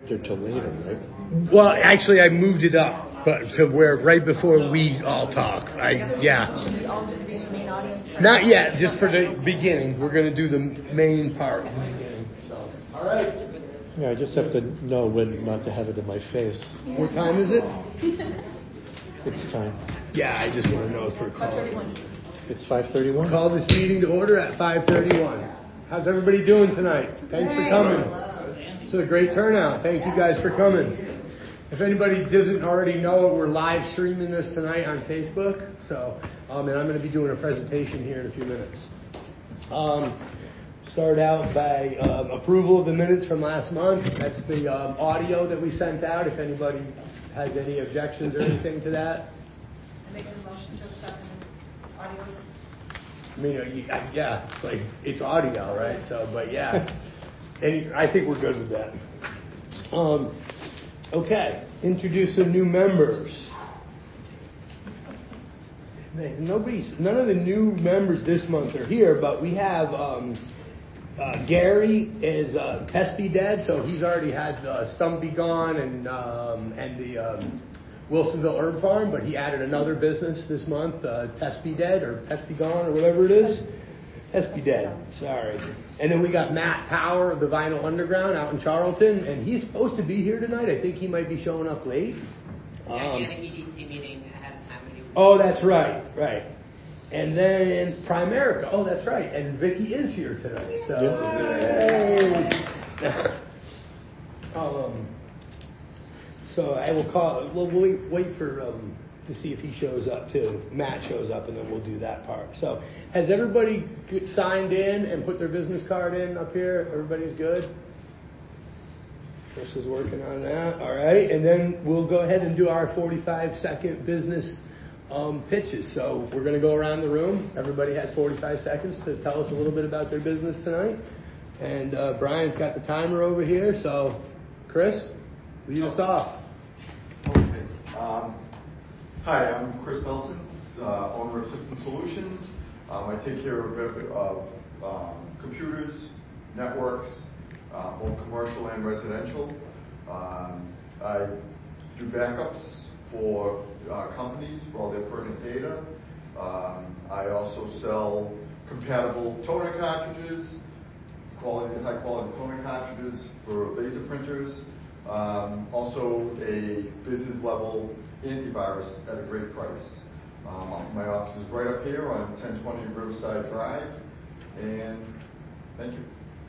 Till later, right? Well, actually, I moved it up, but to where right before we all talk. Yeah. Should we all just be the main audience? Not yet, just for the beginning. We're going to do the main part. So, all right. Yeah, I just have to know when not to have it in my face. What time is it? It's time. Yeah, I just want to know for a call. 5:31. It's 5:31. Call this meeting to order at 5:31. How's everybody doing tonight? Thanks for coming. It's a great turnout. Thank you guys for coming. If anybody doesn't already know it, we're live streaming this tonight on Facebook. So, and I'm going to be doing a presentation here in a few minutes. Start out by approval of the minutes from last month. That's the audio that we sent out. If anybody has any objections or anything to that. I make a motion to accept this audio. I mean, yeah, it's like, it's audio, right? So, but yeah, I think we're good with that. Okay, introduce the new members. None of the new members this month are here, but we have Gary is Pesby Dead, so he's already had Stumpy Gone and the Wilsonville Herb Farm, but he added another business this month, Pesby Dead or Pesby Gone or whatever it is. Pesby Dead, sorry. And then we got Matt Power of the Vinyl Underground out in Charlton, and he's supposed to be here tonight. I think he might be showing up late. Yeah, he had an EDC meeting ahead of time. Oh, that's right. And then Primerica. Oh, that's right. And Vicky is here tonight. So, yay. So I will call. We'll wait for to see if he shows up too. Matt shows up, and then we'll do that part. So, has everybody signed in and put their business card in up here? Everybody's good. Chris is working on that. All right, and then we'll go ahead and do our 45-second business pitches. So we're going to go around the room. Everybody has 45 seconds to tell us a little bit about their business tonight. And Brian's got the timer over here. So, Chris, lead us off. Okay. Hi, I'm Chris Nelson, owner of System Solutions. I take care of computers, networks, both commercial and residential. I do backups for companies for all their pertinent data. I also sell compatible toner cartridges, high quality toner cartridges for laser printers. Also a business level antivirus at a great price. My office is right up here on 1020 Riverside Drive, and thank you.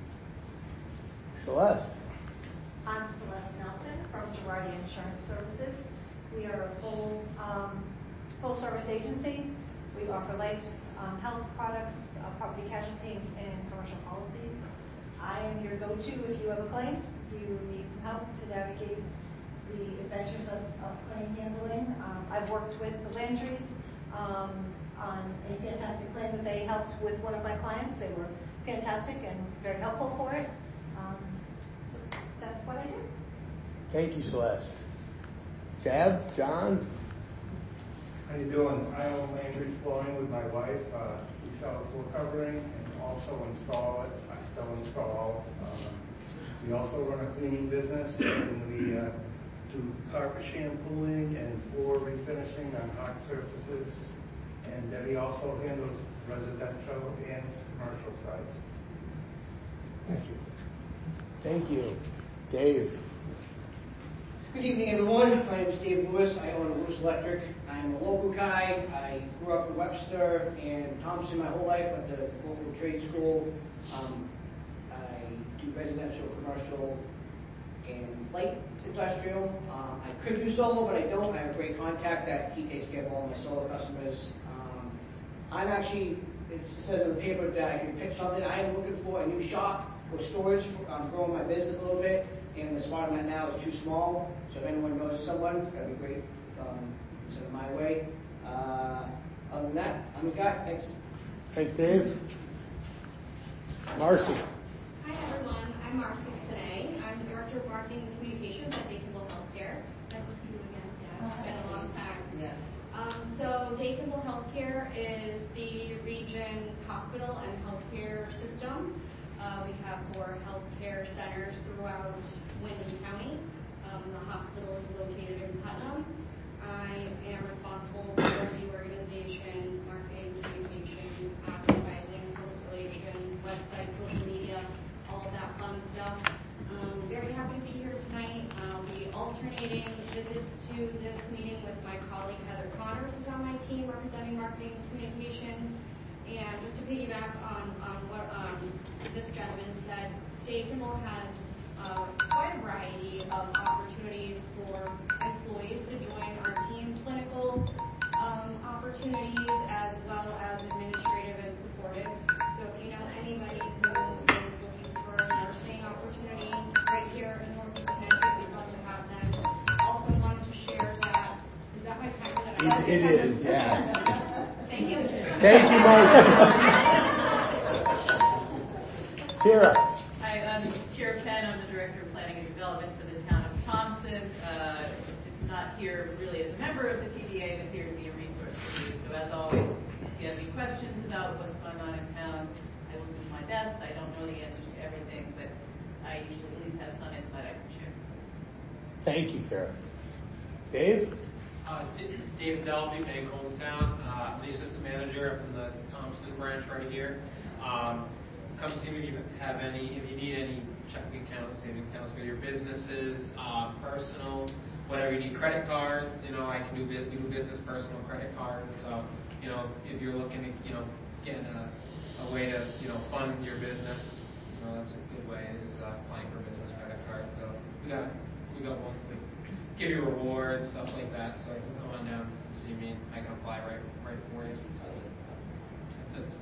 Celeste. I'm Celeste Nelson from Girardi Insurance Services. We are a full service agency. We offer life, health products, property casualty, and commercial policies. I am your go-to if you have a claim. If you need some help to navigate the adventures of claim handling. I've worked with the Landrys on a fantastic claim that they helped with one of my clients. They were fantastic and very helpful for it. So that's what I do. Thank you, Celeste. John? How you doing? I own Landry's Flooring with my wife. We sell the floor covering and also install it. I still install. We also run a cleaning business, and we do carpet shampooing and floor refinishing on hard surfaces. And Debbie also handles residential and commercial sites. Thank you. Dave? Good evening, everyone. My name is Dave Lewis. I own Lewis Electric. I'm a local guy. I grew up in Webster and Thompson my whole life. Went to local trade school. I do residential, commercial, and light industrial. I could do solar, but I don't. I have a great contact that he takes care of all my solar customers. I'm actually, it says in the paper that I can pick something. I am looking for a new shop for storage. I'm growing my business a little bit, and the spot I'm at now is too small. So if anyone knows someone, that'd be great. Send it my way. Other than that, I'm the guy. Thanks. Thanks, Dave. Marcy. Hi, everyone. I'm Marcy today. I'm the Director of Marketing and Communications at Daytonville Healthcare. Nice to see you again, Deb. It's been a long time. Yes. So Daytonville Healthcare is the region's hospital and healthcare system. We have 4 healthcare centers throughout Windham County. coordinating visits to this meeting with my colleague Heather Connors, who's on my team representing marketing and communications. And just to piggyback on what this gentleman said, Dave Kimball has quite a variety of opportunities for employees to join our team, clinical opportunities as well as administrative and supportive. So if you know anybody who is looking for a nursing opportunity right here in Northeast Connecticut, we'd love to have them. Also wanted to share that, is that my timer that I have? It is, yes. Thank you. Thank you, Marcy. Tira. Hi, I'm Tira Penn. I'm the Director of Planning and Development for the town of Thompson. Not here really as a member of the TDA, but here to be a resource for you. So as always, if you have any questions about what's going on in town, I will do my best. I don't know the answers to everything, but I usually at least have some insight I can share. Thank you, Tara. Dave? David Delby, Bank Hometown. I'm the assistant manager from the Thompson branch right here. Come see me if you need any checking accounts, savings accounts for your businesses, personal, whatever you need, credit cards. I can we do business personal credit cards. So, if you're looking to, get a way to, fund your business, that's a good way is applying for a business credit card. So we got one. We give you rewards, stuff like that. So you can come on down and see me. I can apply right for you. That's it.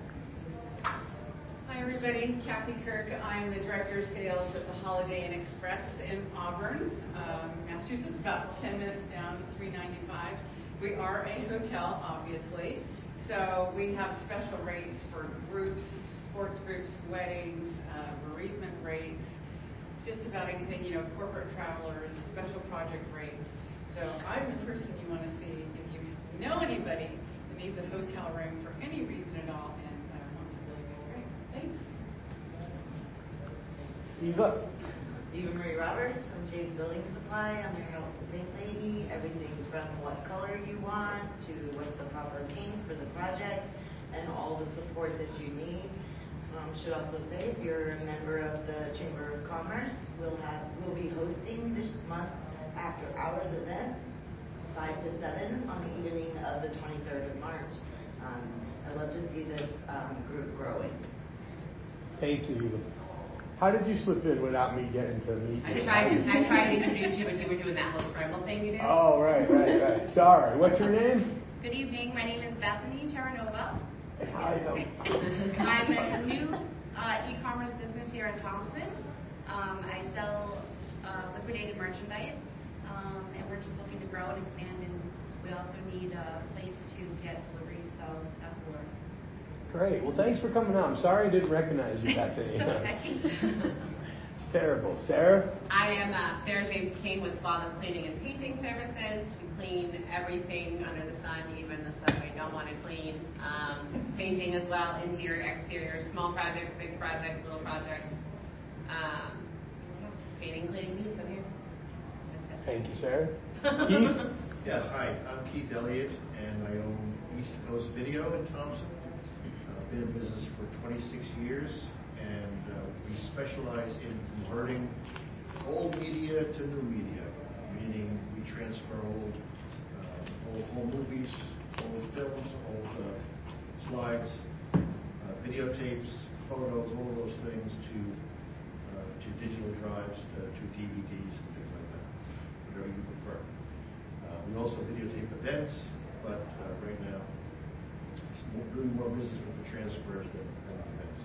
Hi, everybody. Kathy Kirk. I'm the Director of Sales at the Holiday Inn Express in Auburn, Massachusetts, about 10 minutes down, 395. We are a hotel, obviously, so we have special rates for groups, sports groups, weddings, bereavement rates, just about anything, corporate travelers, special project rates. So I'm the person you want to see if you know anybody that needs a hotel room for any reason at all and wants a really good rate. Thanks. Eva? Eva Marie Roberts from Jay's Building Supply. I'm your helpful pink lady. Everything from what color you want to what's the proper paint for the project and all the support that you need. Should also say if you're a member of the Chamber of Commerce, we'll be hosting this month after hours event 5 to 7 on the evening of the 23rd of March. I'd love to see this group growing. Thank you, Eva. How did you slip in without me getting to meet you? I tried to introduce you, but you were doing that whole scramble thing you did. Oh, right. Sorry. What's your name? Good evening. My name is Bethany Terranova. Hi. I'm a new e-commerce business here in Thompson. I sell liquidated merchandise, and we're just looking to grow and expand, and we also need a place to get deliveries, so that's the word. Great. Well, thanks for coming out. I'm sorry I didn't recognize you back then. It's terrible. Sarah? I am Sarah James King with Flawless Cleaning and Painting Services. We clean everything under the sun, even the stuff I don't want to clean. Painting as well, interior, exterior, small projects, big projects, little projects. Painting, cleaning needs, I'm here. That's it. Thank you, Sarah. Keith? Yeah, hi. I'm Keith Elliott, and I own East Coast Video in Thompson. I've been in business for 26 years, and we specialize in converting old media to new media, meaning we transfer old movies, old films, old slides, videotapes, photos, all of those things to digital drives, to DVDs and things like that, whatever you prefer. We also videotape events, but right now it's really more business with the transfers than events.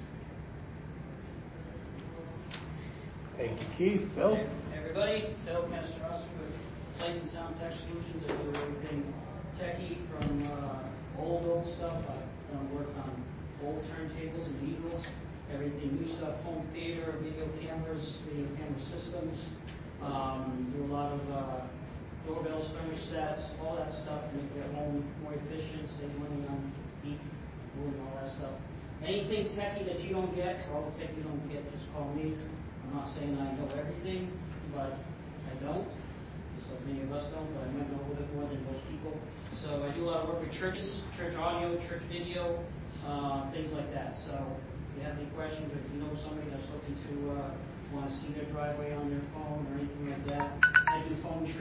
Thank you, Keith. Phil? Hey, everybody, Phil Castrossi with Sight and Sound Tech Solutions. I do everything techie from old stuff. I've done work on old turntables and needles, everything new stuff, home theater, video camera systems. Do a lot of doorbells, thermostats, all that stuff, make your home more efficient, save money on heat, and all that stuff. Anything techie that you don't get, or all the tech you don't get, just call me. I'm not saying I know everything, but I don't. Just like many of us don't, but I might know a little bit more than most people. So I do a lot of work with churches, church audio, church video, things like that. So if you have any questions, or if you know somebody that's looking to want to see their driveway on their phone or anything like that, I do phone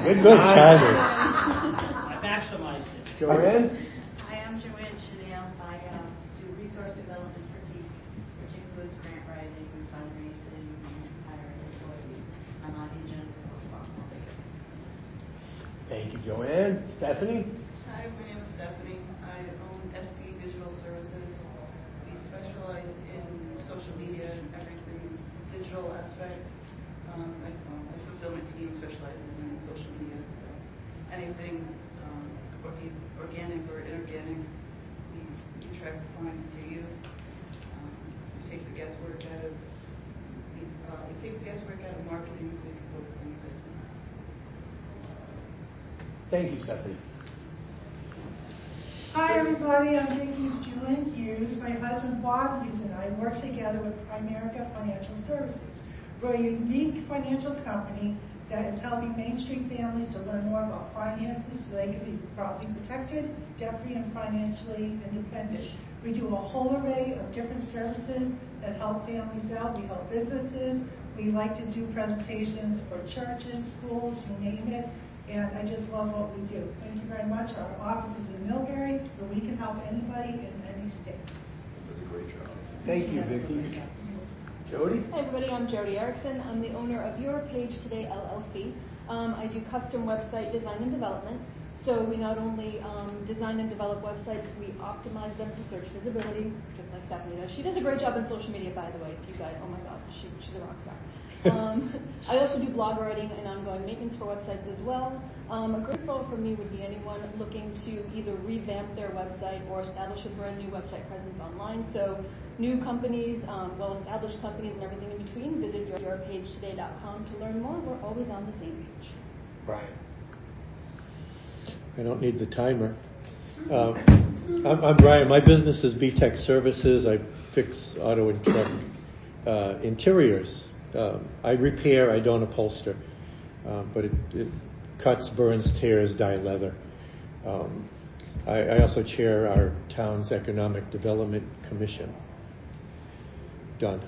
Good timing. I maximized it. Joanne? Hi, I'm Joanne Chanel. I do resource development for TEAC, which includes grant writing, fundraising, and hiring employees. I'm on Agents for Small Business. Thank you, Joanne. Stephanie? Hi, my name is Stephanie. I own SP Digital Services. We specialize in social media and everything digital aspect. My fulfillment team specializes in social media. So anything organic or inorganic, we track the clients to you. We take the guesswork out of marketing so you can focus on your business. Thank you, Stephanie. Hi, everybody. I'm Vicki Julian Hughes. My husband, Bob Hughes, and I work together with Primerica Financial Services. We're a unique financial company that is helping Main Street families to learn more about finances so they can be properly protected, debt-free, and financially independent. We do a whole array of different services that help families out. We help businesses. We like to do presentations for churches, schools, you name it. And I just love what we do. Thank you very much. Our office is in Millbury, where we can help anybody in any state. Does a great job. Thank you, Vicki. Jody? Hi, everybody. I'm Jody Erickson. I'm the owner of Your Page Today LLC. I do custom website design and development. So we not only design and develop websites, we optimize them for search visibility, just like Stephanie does. She does a great job on social media, by the way. If you guys, oh my God, she's a rock star. I also do blog writing and ongoing maintenance for websites as well. A great role for me would be anyone looking to either revamp their website or establish a brand new website presence online. So new companies, well-established companies, and everything in between, visit yourpagetoday.com to learn more. We're always on the same page. Brian. I don't need the timer. I'm Brian. My business is BTech Services. I fix auto and truck interiors. I repair, I don't upholster, but it cuts, burns, tears, dye leather. I also chair our town's Economic Development Commission. Done.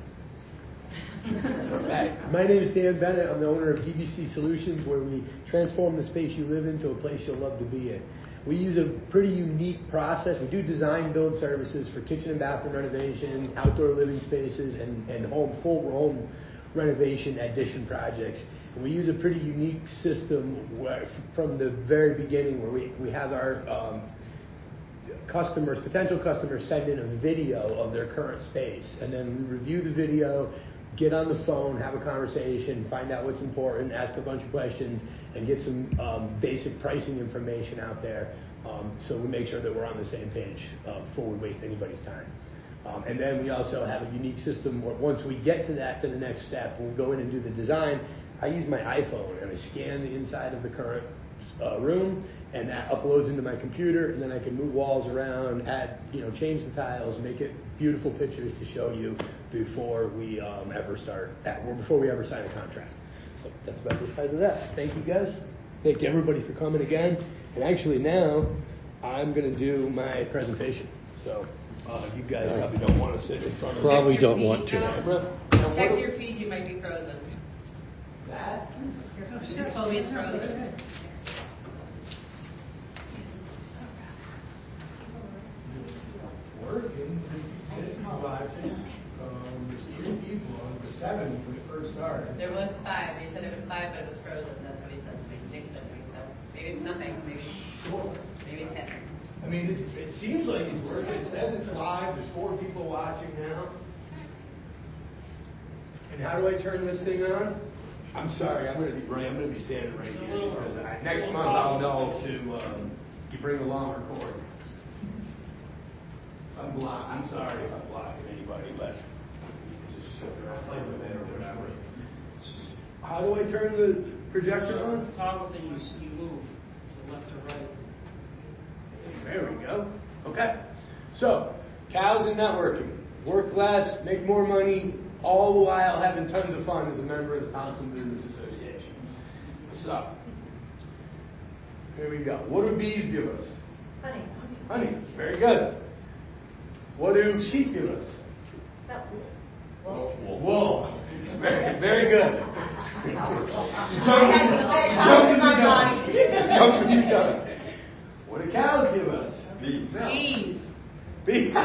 My name is Dan Bennett. I'm the owner of DBC Solutions, where we transform the space you live in to a place you'll love to be in. We use a pretty unique process. We do design build services for kitchen and bathroom renovations, outdoor living spaces, and full home renovation addition projects. And we use a pretty unique system from the very beginning, where we have our potential customers send in a video of their current space, and then we review the video, get on the phone, have a conversation, find out what's important, ask a bunch of questions, and get some basic pricing information out there, so we make sure that we're on the same page before we waste anybody's time. And then we also have a unique system where once we get to the next step, when we go in and do the design, I use my iPhone and I scan the inside of the current room, and that uploads into my computer, and then I can move walls around, change the tiles, make it beautiful pictures to show you before we ever sign a contract. So that's about the size of that. Thank you, guys. Thank you, everybody, for coming again. And actually now, I'm going to do my presentation. So you guys probably don't want to sit in front of me. Probably don't want to. Check your feed, you might be frozen. That? She just told me it's frozen. Working. This is watching. There's 3 people. There was 7 when it first started. There was 5. He said it was 5, but it was frozen. That's what he said to me. Jake said to me. So maybe it's nothing. Maybe it's him. I mean, it seems like it's working. It says it's live. There's 4 people watching now. And how do I turn this thing on? I'm sorry. I'm going to be standing right here because next month I'll know to bring along a cord. I'm sorry if I'm blocking anybody, but just play with it or whatever. How do I turn the projector on? Toggle thing, you move to the left or right. There we go. Okay. So, cows and networking. Work less, make more money, all the while having tons of fun as a member of the Thompson Business Association. So, here we go. What do bees give us? Honey. Honey. Very good. What do sheep give us? Wool. Wool. Very, very good. I had to say cows in my mind. Jumping the gun. What do cows give us? Beef. Bees. Beef.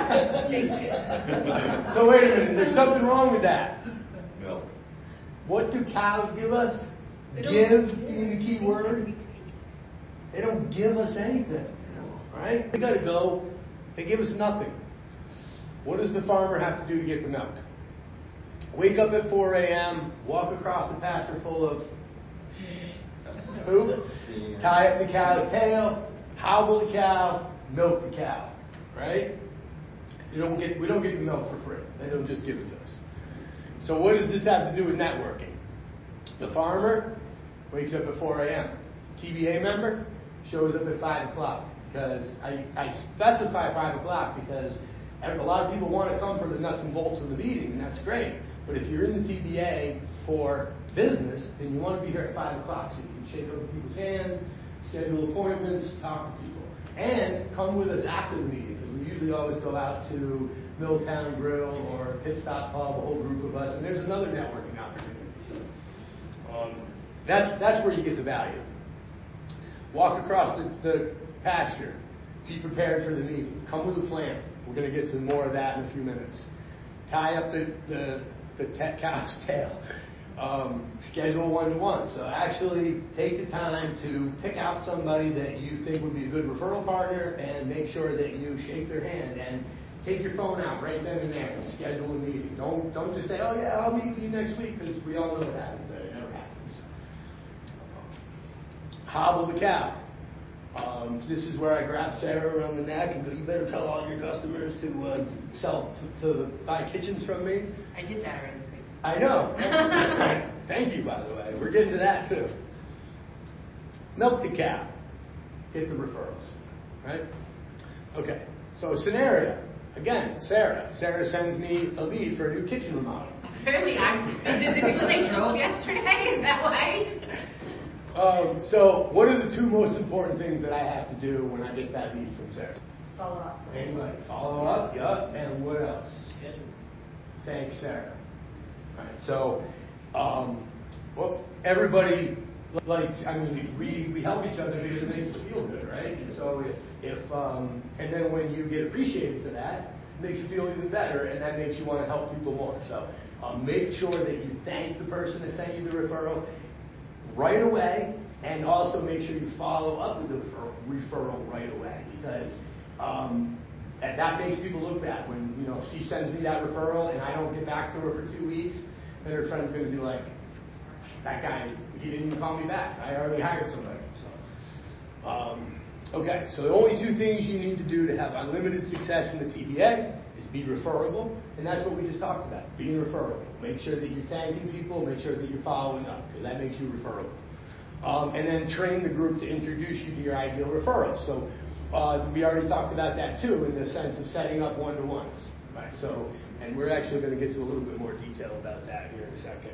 So wait a minute, there's something wrong with that. Milk. What do cows give us? They don't- Give being the key word. They don't give us anything. Right? We gotta go. They give us nothing. What does the farmer have to do to get the milk? Wake up at 4 a.m., walk across the pasture full of poop, tie up the cow's tail, hobble the cow, milk the cow. Right? We don't get the milk for free. They don't just give it to us. So what does this have to do with networking? The farmer wakes up at 4 a.m. TBA member shows up at 5 o'clock because I specify 5 o'clock because a lot of people want to come for the nuts and bolts of the meeting, and that's great. But if you're in the TBA for business, then you want to be here at 5 o'clock so you can shake over people's hands, schedule appointments, talk to people. And come with us after the meeting because we usually always go out to Milltown Grill or Pit Stop Pub, a whole group of us, and there's another networking opportunity. So that's where you get the value. Walk across the pasture. Be prepared for the meeting. Come with a plan. We're going to get to more of that in a few minutes. Tie up the cow's tail. Schedule one-to-one. So actually take the time to pick out somebody that you think would be a good referral partner and make sure that you shake their hand and take your phone out right then and there and schedule a meeting. Don't just say, oh yeah, I'll meet with you next week because we all know what happens there. It never happens. Hobble the cow. This is where I grab Sarah around the neck and go, you better tell all your customers to buy kitchens from me. I did that already this week. I know. Thank you, by the way. We're getting to that too. Milk the cow. Get the referrals. Right? Okay. So scenario. Again, Sarah. Sarah sends me a lead for a new kitchen remodel. Apparently, did the people they drove yesterday? Is that why? So what are the two most important things that I have to do when I get that lead from Sarah? Follow up. Anybody? Follow up? Yup. And what else? Schedule. Thanks, Sarah. All right. So, well, everybody, we help each other because it makes us feel good, right? And so and then when you get appreciated for that, it makes you feel even better, and that makes you want to help people more. So, make sure that you thank the person that sent you the referral right away, and also make sure you follow up with the referral right away because that makes people look bad. When she sends me that referral and I don't get back to her for 2 weeks, then her friend's going to be like, that guy, he didn't even call me back. I already hired somebody. So, okay, so the only two things you need to do to have unlimited success in the TBA is be referable, and that's what we just talked about, being referable. Make sure that you're thanking people, make sure that you're following up, because that makes you referable. And then train the group to introduce you to your ideal referrals. So we already talked about that too, in the sense of setting up one-to-ones. Right? So, and we're actually going to get to a little bit more detail about that here in a second.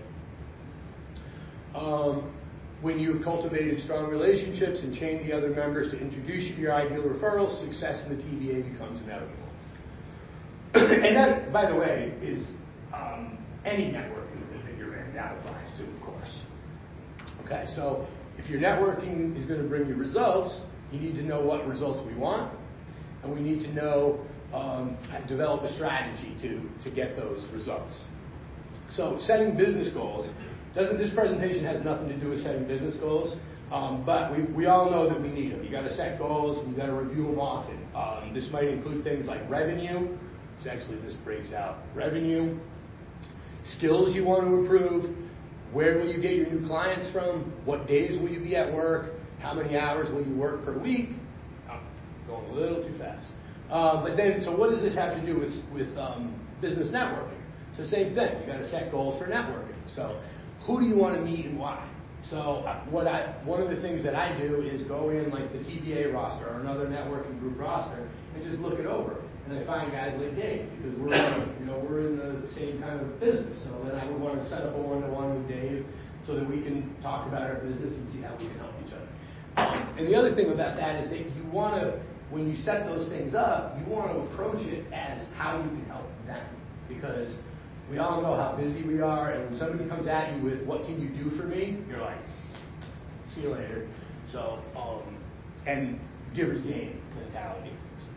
When you've cultivated strong relationships and trained the other members to introduce you to your ideal referrals, success in the TBA becomes inevitable. And that, by the way, is any networking that you're in, that applies to, of course. Okay, so if your networking is going to bring you results, you need to know what results we want, and we need to know, develop a strategy to get those results. So setting business goals. This presentation has nothing to do with setting business goals, but we all know that we need them. You got to set goals, and you got to review them often. This might include things like revenue, which actually this breaks out. Revenue, skills you want to improve, where will you get your new clients from, what days will you be at work, how many hours will you work per week. I'm going a little too fast. But then, so what does this have to do with business networking? It's the same thing. You got to set goals for networking. So who do you want to meet and why? So one of the things that I do is go in like the TBA roster or another networking group roster and just look it over. And I find guys like Dave because we're in the same kind of business. So then I would want to set up a one-to-one with Dave so that we can talk about our business and see how we can help each other. And the other thing about that is that you want to, when you set those things up, you want to approach it as how you can help them. Because We all know how busy we are, and when somebody comes at you with, what can you do for me? You're like, see you later. So, and giver's gain mentality.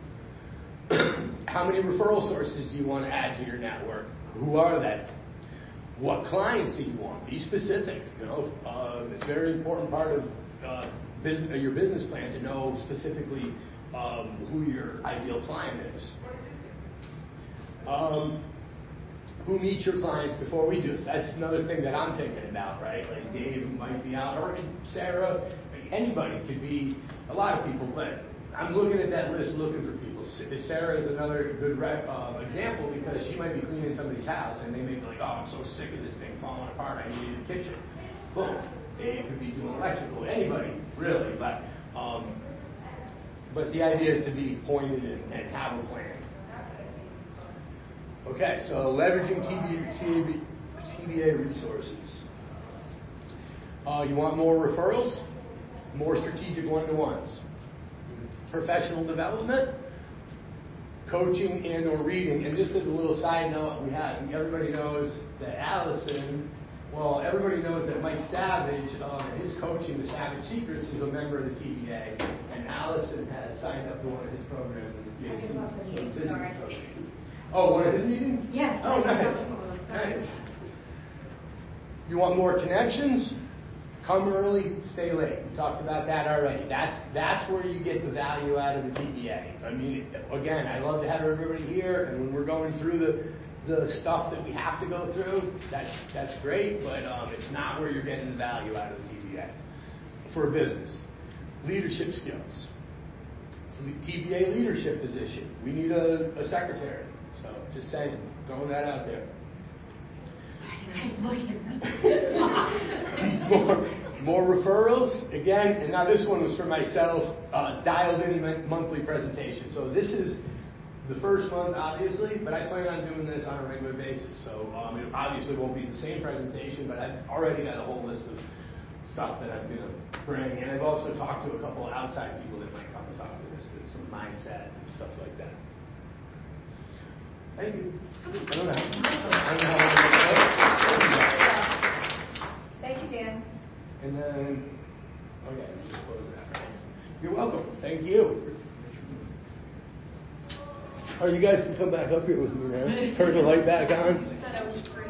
How many referral sources do you want to add to your network? Who are they? What clients do you want? Be specific. It's a very important part of your business plan to know specifically who your ideal client is. Who meets your clients before we do this? That's another thing that I'm thinking about, right? Like Dave might be out, or Sarah, anybody could be, a lot of people, but I'm looking at that list looking for people. Sarah is another good example because she might be cleaning somebody's house and they may be like, oh, I'm so sick of this thing falling apart, I need a kitchen. Boom. Dave could be doing electrical, anybody, really, but the idea is to be pointed and have a plan. Okay, so leveraging TBA resources. You want more referrals? More strategic one-to-ones. Professional development, coaching and or reading. And just as a little side note, everybody knows that everybody knows that Mike Savage, his coaching, The Savage Secrets, is a member of the TBA, and Allison has signed up to one of his programs in the TBA. Business coaching. Oh, one of his meetings? Yes. Oh, nice. Nice. You want more connections? Come early, stay late. We talked about that already. That's where you get the value out of the TBA. I mean, again, I love to have everybody here, and when we're going through the stuff that we have to go through, that's great, but it's not where you're getting the value out of the TBA. For a business. Leadership skills. TBA leadership position. We need a secretary. So, just saying, throwing that out there. More referrals, again, and now this one was for myself, dialed in monthly presentation. So this is the first month, obviously, but I plan on doing this on a regular basis. So it obviously won't be the same presentation, but I've already got a whole list of stuff that I'm going to bring. And I've also talked to a couple of outside people that might come and talk to us, some mindset and stuff like that. Thank you. I don't know how Thank you, Dan. And then, okay, just close that. Right? You're welcome. Thank you. Oh, you guys can come back up here with me now. Turn the light back on. I thought I was free.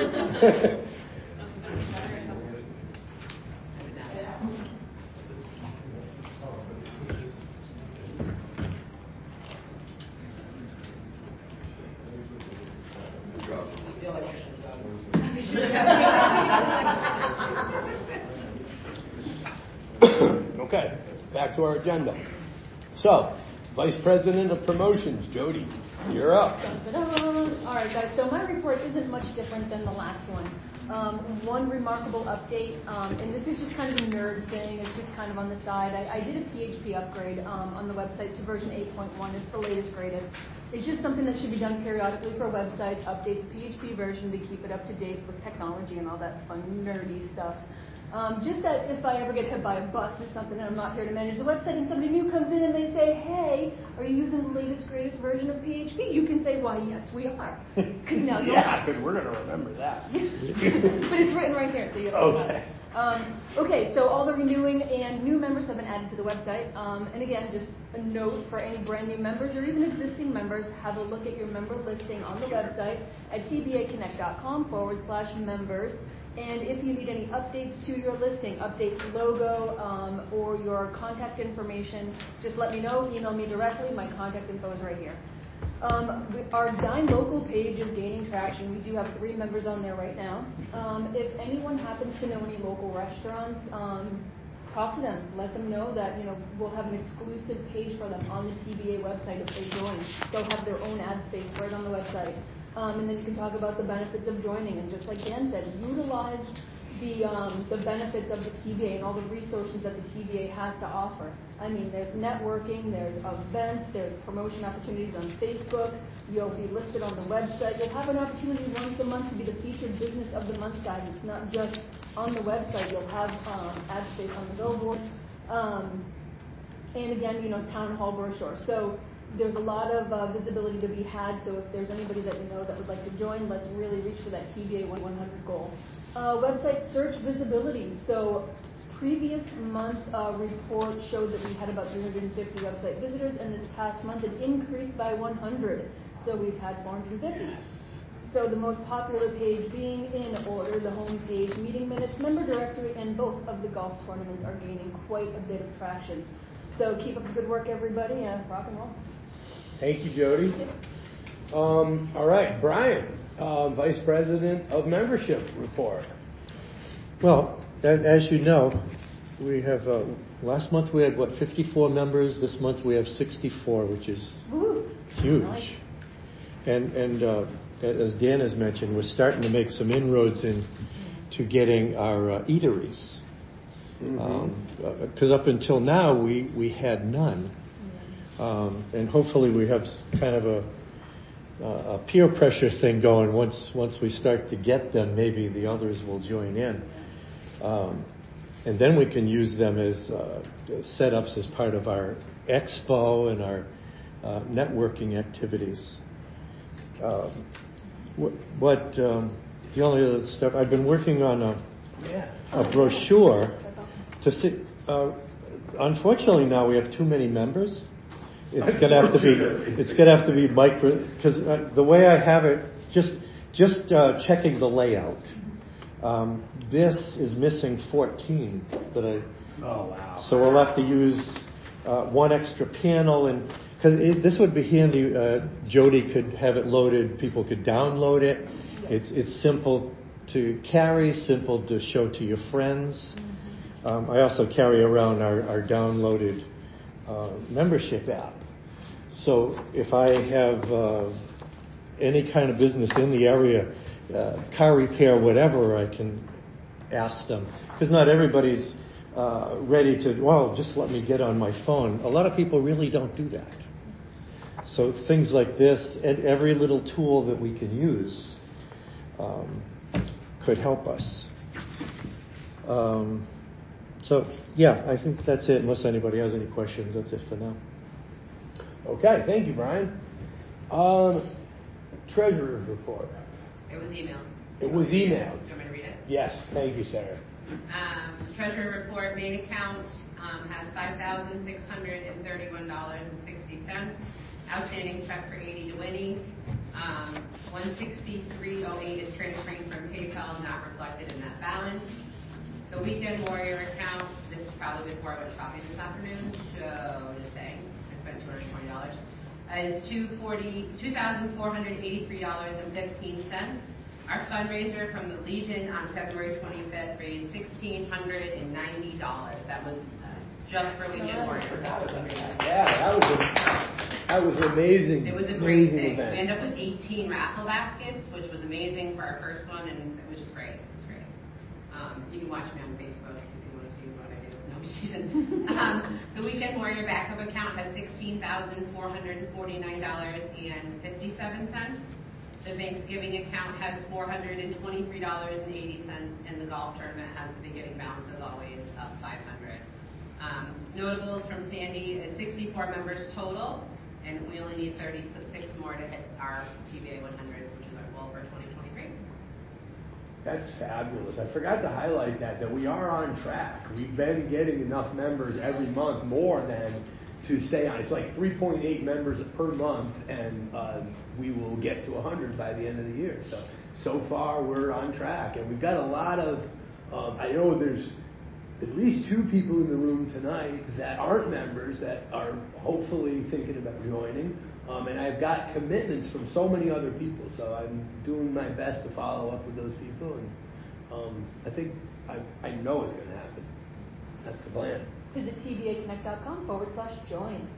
Okay, back to our agenda. So, Vice President of Promotions, Jody, you're up. All right, guys, so my report isn't much different than the last one. One remarkable update, and this is just kind of a nerd thing, it's just kind of on the side. I did a PHP upgrade on the website to version 8.1. It's the latest, greatest. It's just something that should be done periodically for websites, update the PHP version to keep it up to date with technology and all that fun, nerdy stuff. Just that if I ever get hit by a bus or something and I'm not here to manage the website and somebody new comes in and they say, hey, are you using the latest, greatest version of PHP? You can say, why, yes, we are. Now because we're going to remember that. But it's written right there, so you have to Okay. Okay, so all the renewing and new members have been added to the website. And again, just a note for any brand new members or even existing members, have a look at your member listing on the website at tbaconnect.com/members. And if you need any updates to your listing, updates logo, or your contact information, just let me know. Email me directly. My contact info is right here. Our Dine Local page is gaining traction. We do have 3 members on there right now. If anyone happens to know any local restaurants, talk to them. Let them know that we'll have an exclusive page for them on the TBA website if they join. They'll have their own ad space right on the website. And then you can talk about the benefits of joining. And just like Dan said, utilize the benefits of the TBA and all the resources that the TBA has to offer. I mean, there's networking, there's events, there's promotion opportunities on Facebook. You'll be listed on the website. You'll have an opportunity once a month to be the featured business of the month, guys. It's not just on the website. You'll have ad space on the billboard. And again, town hall brochure. So there's a lot of visibility to be had, so if there's anybody that you know that would like to join, let's really reach for that TBA 100 goal. Website search visibility. So previous month report showed that we had about 350 website visitors, and this past month it increased by 100. So we've had 450. Yes. So the most popular page being in order, the home page, meeting minutes, member directory, and both of the golf tournaments are gaining quite a bit of traction. So keep up the good work, everybody, and rock and roll. Thank you, Jody. All right, Brian, Vice President of Membership Report. Well, as you know, we have, last month we had, 54 members. This month we have 64, which is huge. Nice. And as Dan has mentioned, we're starting to make some inroads into getting our eateries. Because up until now, we had none. And hopefully we have kind of a peer pressure thing going. Once we start to get them, maybe the others will join in. And then we can use them as setups as part of our expo and our networking activities. The only other stuff, I've been working on a brochure to see. Unfortunately, now we have too many members. It's gonna have to be micro, because the way I have it, just checking the layout. This is missing 14 that I. Oh wow! So we'll have to use one extra panel, and because this would be handy. Jody could have it loaded. People could download it. It's simple to carry, simple to show to your friends. I also carry around our downloaded membership app. So if I have any kind of business in the area, car repair, whatever, I can ask them. Because not everybody's ready to, well, just let me get on my phone. A lot of people really don't do that. So things like this and every little tool that we can use could help us. So, yeah, I think that's it. Unless anybody has any questions, that's it for now. Okay, thank you, Brian. Treasurer's report. It was emailed. It was emailed. Do you want me to read it? Yes, thank you, Sarah. Treasurer report, main account has $5,631.60. Outstanding check for 80 to Winnie. 163.08 is transferring from PayPal, not reflected in that balance. The Weekend Warrior account, this is probably before I went shopping this afternoon, so just saying, I spent $220. Is $2,483.15. Our fundraiser from the Legion on February 25th raised $1,690. That was just for Weekend Warrior. Yeah, that was amazing. It was a great thing. Event. We ended up with 18 raffle baskets, which was amazing for our first one, and it was just great. It was great. You can watch me on Facebook if you want to see what I do. No season. The Weekend Warrior backup account has $16,449.57. The Thanksgiving account has $423.80, and the golf tournament has the beginning balance, as always, of $500. Notables from Sandy is 64 members total, and we only need 36 more to hit our TBA 100, which is our goal for 2023. That's fabulous. I forgot to highlight that we are on track. We've been getting enough members every month, more than to stay on. It's like 3.8 members per month, and we will get to 100 by the end of the year. So far, we're on track, and we've got a lot of. I know there's at least 2 people in the room tonight that aren't members that are hopefully thinking about joining. And I've got commitments from so many other people, so I'm doing my best to follow up with those people, and I think I know it's going to happen. That's the plan. Visit tbaconnect.com/join.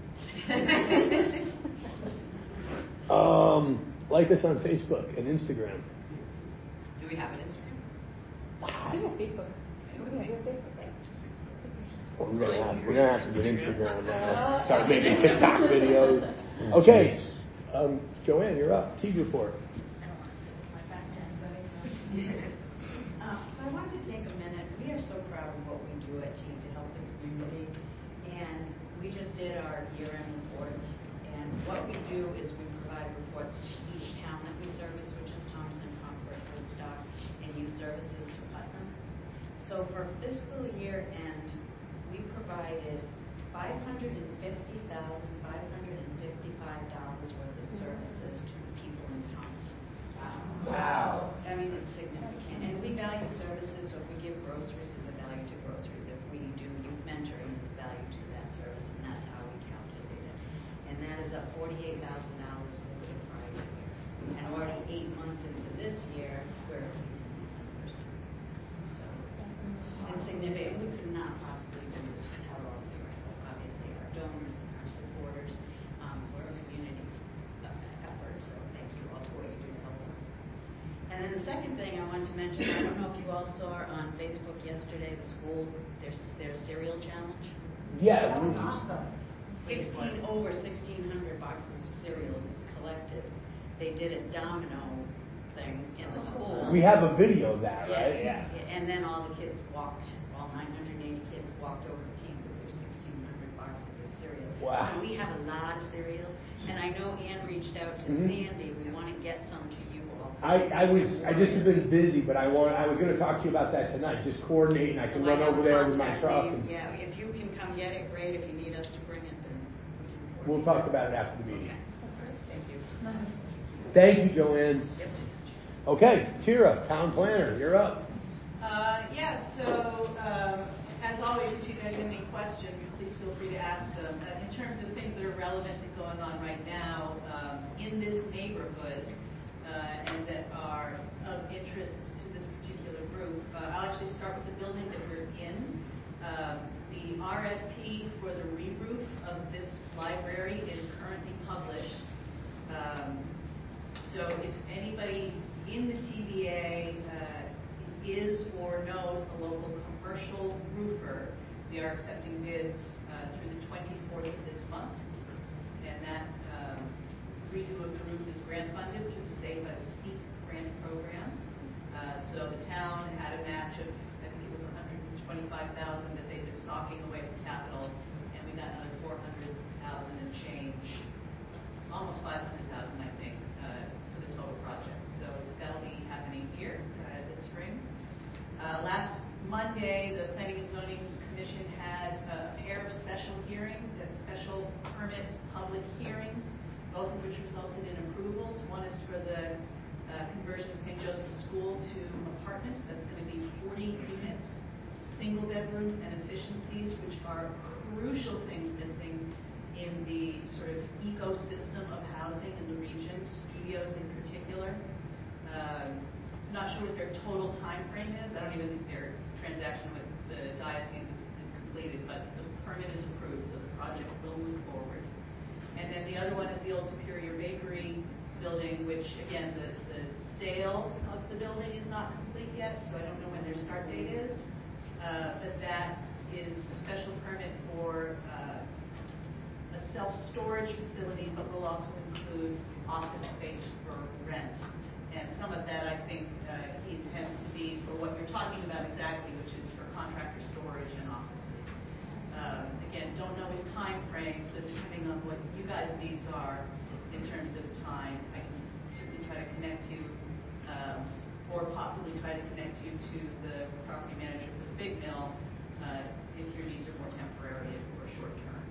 Like us on Facebook and Instagram. Do we have an Instagram? We have Facebook. We have Facebook. Well, we're gonna have to get Instagram now. Start making TikTok videos. Okay, Joanne, you're up. Teague report. I don't want to sit with my back to anybody. So I wanted to take a minute. We are so proud of what we do at Teague to help the community, and we just did our year-end reports. And So for fiscal year end, we provided $550,555 worth of services to the people in Thompson. Wow. I mean, it's significant. And we value services, so if we give groceries, there's a value to groceries. If we do youth mentoring, there's value to that service, and that's how we calculate it. And that is up $48,000 over the prior year. And already 8 months into this year, we're exceeding these numbers. So it's significant. We could not possibly do this without all of you. Obviously, our donors and our supporters. We're a community effort, so thank you all for what you do to help us. And then the second thing I want to mention, I don't know if you all saw on Facebook yesterday, the school, their cereal challenge. Yeah. That was awesome. Over 1,600 boxes of cereal was collected. They did a domino thing in the school. We have a video of that, right? Yes. Yeah. And then all the kids walked, all 980 kids walked over to team with their 1,600 boxes of cereal. Wow. So we have a lot of cereal. And I know Ann reached out to Sandy. We want to get some to you all. I just have been busy, but I was going to talk to you about that tonight. Just coordinate, and I can run over there with my truck. Yeah, if you can come get it, great. If you need us to bring it, then we can coordinate. We'll talk about it after the meeting. Okay. Thank you. Thank you, Joanne. Yep. Okay, Tira, town planner, you're up. So as always, if you guys have any questions, please feel free to ask them. In terms of things that are relevant and going on right now in this neighborhood and that are of interest to this particular group, I'll actually start with the building that we're in. The RFP for the re-roof of this library is currently published. So if anybody in the TVA is or knows a local commercial roofer, we are accepting bids through the 24th of this month. And that agreed to approve is grant funded through the state by the STEEP grant program. So the town had a match of, I think it was $125,000 that they've been stocking away from capital, and we got another $400,000 and change, almost $500,000, I think, for the total project. So that'll be happening here this spring. Last Monday, the Planning and Zoning Commission had a pair of special permit public hearings, both of which resulted in approvals. One is for the conversion of St. Joseph's School to apartments. That's going to be 40 units, single bedrooms, and efficiencies, which are crucial things missing in the sort of ecosystem of housing in the region, studios in particular. Not sure what their total time frame is. I don't even think their transaction with the diocese is completed, but the permit is approved, so the project will move forward. And then the other one is the Old Superior Bakery building, which again, the sale of the building is not complete yet, so I don't know when their start date is. But that is a special permit for a self-storage facility, but will also include office space for rent. And some of that, I think, he intends to be for what you're talking about exactly, which is for contractor storage and offices. Again, don't know his time frame, so depending on what you guys' needs are in terms of time, I can certainly try to connect you, or possibly try to connect you to the property manager for the big mill if your needs are more temporary or short term.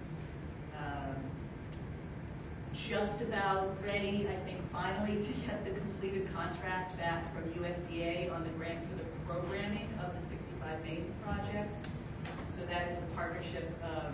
Just about ready, I think, finally to get the completed contract back from USDA on the grant for the programming of the 65 Main project. So that is a partnership of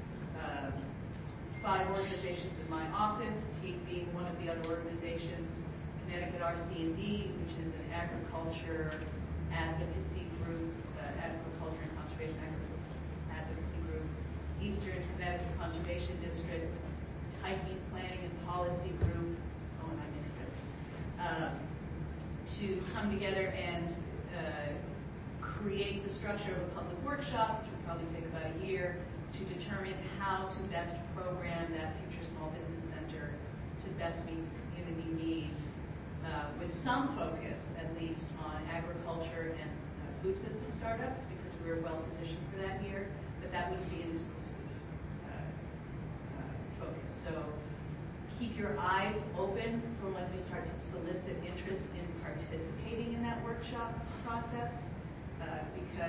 5 organizations in my office, TEAG being one of the other organizations, Connecticut RC&D, which is an agriculture advocacy group, agriculture and conservation advocacy group, Eastern Connecticut Conservation District, Tyche Planning and Policy Group, and I missed this, to come together and create the structure of a public workshop, which will probably take about a year, to determine how to best program that future small business center to best meet the community needs, with some focus, at least, on agriculture and food system startups, because we're well positioned for that here, but that would be an exclusive focus. So keep your eyes open for when we start to solicit interest in participating in that workshop process, because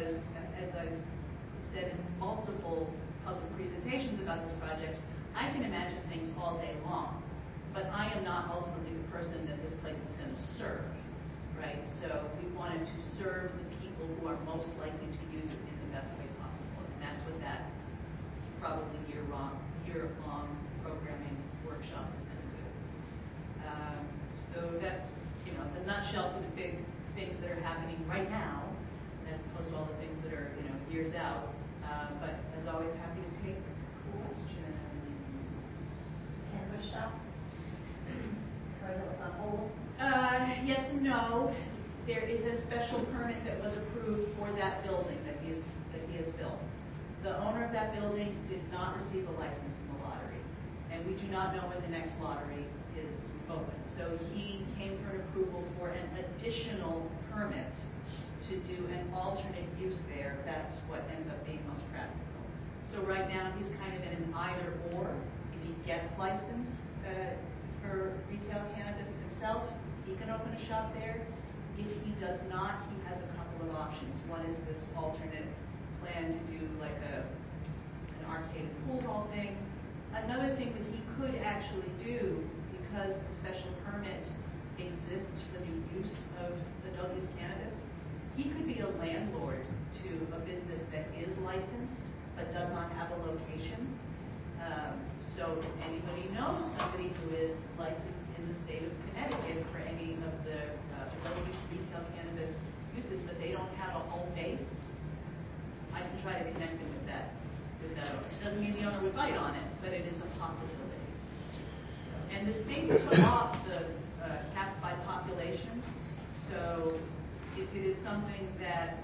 because, as I've said in multiple public presentations about this project, I can imagine things all day long, but I am not ultimately the person that this place is going to serve, right? So we wanted to serve the people who are most likely to use it in the best way possible, and that's what that probably year-long programming workshop is going to do. So that's, the nutshell for the big things that are happening right now, as opposed to all the things that are, years out. But as always, happy to take questions. Canvas shop? Heard that was on hold? Yes and no. There is a special permit that was approved for that building that he has built. The owner of that building did not receive a license in the lottery, and we do not know when the next lottery is open. So he came for an approval for an additional permit to do an alternate use there. That's what ends up being most practical. So right now he's kind of in an either or. If he gets licensed for retail cannabis himself, he can open a shop there. If he does not, he has a couple of options. One is this alternate plan to do like an arcade and pool hall thing. Another thing that he could actually do, because the special permit exists for the use of adult use cannabis, he could be a landlord to a business that is licensed but does not have a location. So if anybody knows somebody who is licensed in the state of Connecticut for any of the adult use retail cannabis uses, but they don't have a home base, I can try to connect him with that owner. It doesn't mean the owner would bite on it, but it is a possibility. And the state took off the caps by population, so if it is something that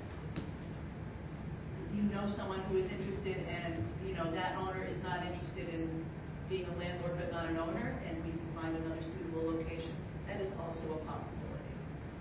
someone who is interested and that owner is not interested in being a landlord but not an owner, and we can find another suitable location, that is also a possibility.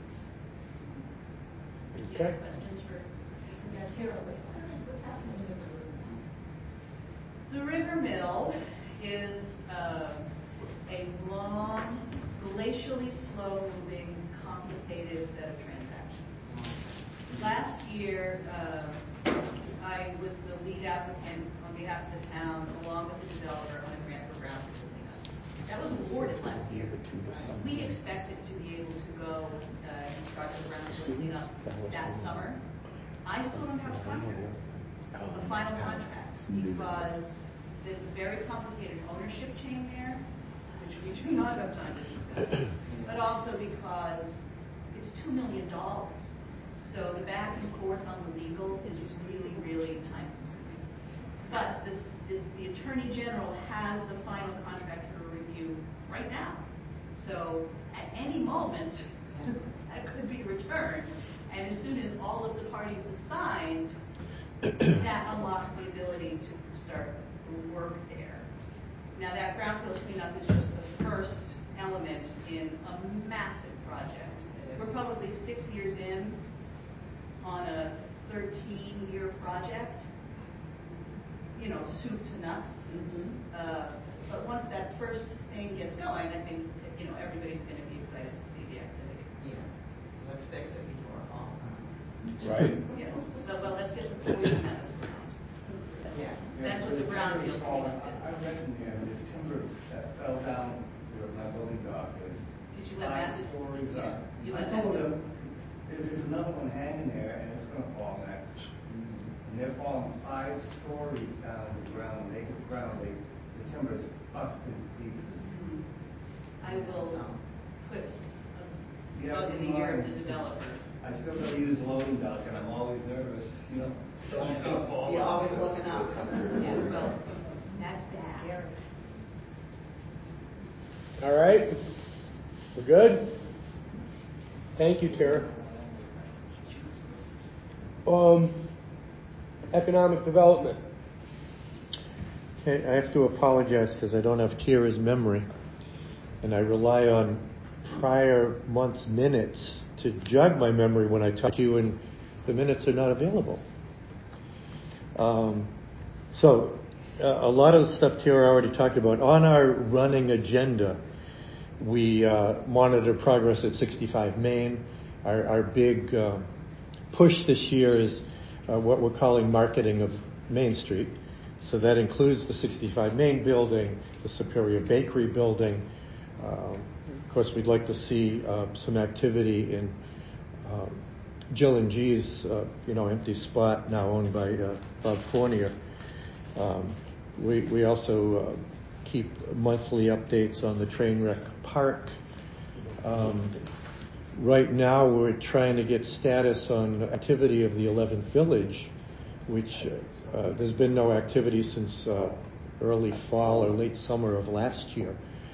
Okay. Questions for Tara, what's happening with the The River Mill is a long, glacially slow-moving, complicated set of transactions. Last year, I was the lead applicant on behalf of the town, along with the developer, on a grant for brownfield cleanup. That was awarded last year. We expected to be able to go and start the brownfield cleanup that summer. I still don't have a contract, a final contract, because there's a very complicated ownership chain there, which we do not have time to discuss, but also because it's $2 million. So the back and forth on the legal is really, really time consuming. But the Attorney General has the final contract for review right now. So at any moment, that could be returned. And as soon as all of the parties have signed, that unlocks the ability to start the work there. Now that brownfield cleanup is just the first element in a massive project. We're probably 6 years in on a 13-year project, soup to nuts. But once that first thing gets going, I think, everybody's going to be excited to see the activity. Yeah. Let's fix it before it falls on. Right. Yes. Well, let's get the poison out of the ground. Yeah. That's what the brownfield cleanup is. I mentioned here, the timbers that fell down where my building dock is. Did you let that? 5 stories up. You I let told that? them, there's another one hanging there, and it's gonna fall next. And they're falling 5 stories down to the ground, the timbers bust in pieces. I will put a bug in the ear of the developer. I still gotta use loading dock, and I'm always nervous, Someone's gonna fall. You're always looking up. Yeah, well, that's bad. All right. We're good? Thank you, Tara. Economic development. Okay, I have to apologize because I don't have Tara's memory, and I rely on prior month's minutes to jog my memory when I talk to you, and the minutes are not available. So a lot of the stuff Tara already talked about. On our running agenda, we monitor progress at 65 Main. Our big push this year is what we're calling marketing of Main Street. So that includes the 65 Main building, the Superior Bakery building. Of course, we'd like to see some activity in Jill and G's, empty spot now owned by Bob Fournier. We also keep monthly updates on the Trainwreck Park. Right now, we're trying to get status on activity of the 11th Village, which there's been no activity since early fall or late summer of last year.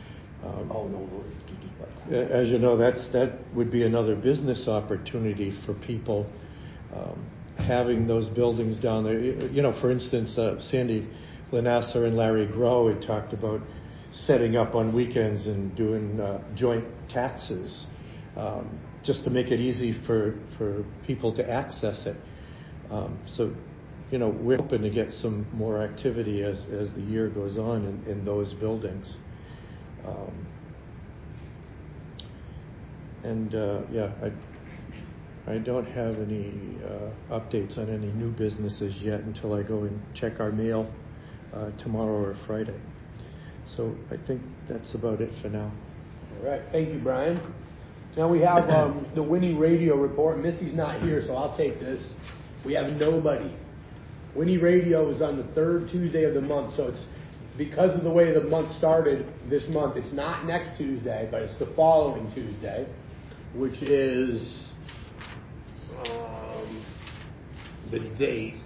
As you know, that would be another business opportunity for people, having those buildings down there. For instance, Sandy Lanasser and Larry Groh had talked about setting up on weekends and doing joint taxes, just to make it easy for people to access it. We're hoping to get some more activity as the year goes on in those buildings. I don't have any updates on any new businesses yet until I go and check our mail tomorrow or Friday. So I think that's about it for now. All right. Thank you, Brian. Now we have the Winnie Radio report. Missy's not here, so I'll take this. We have nobody. Winnie Radio is on the third Tuesday of the month, so it's because of the way the month started this month, it's not next Tuesday, but it's the following Tuesday, which is the date.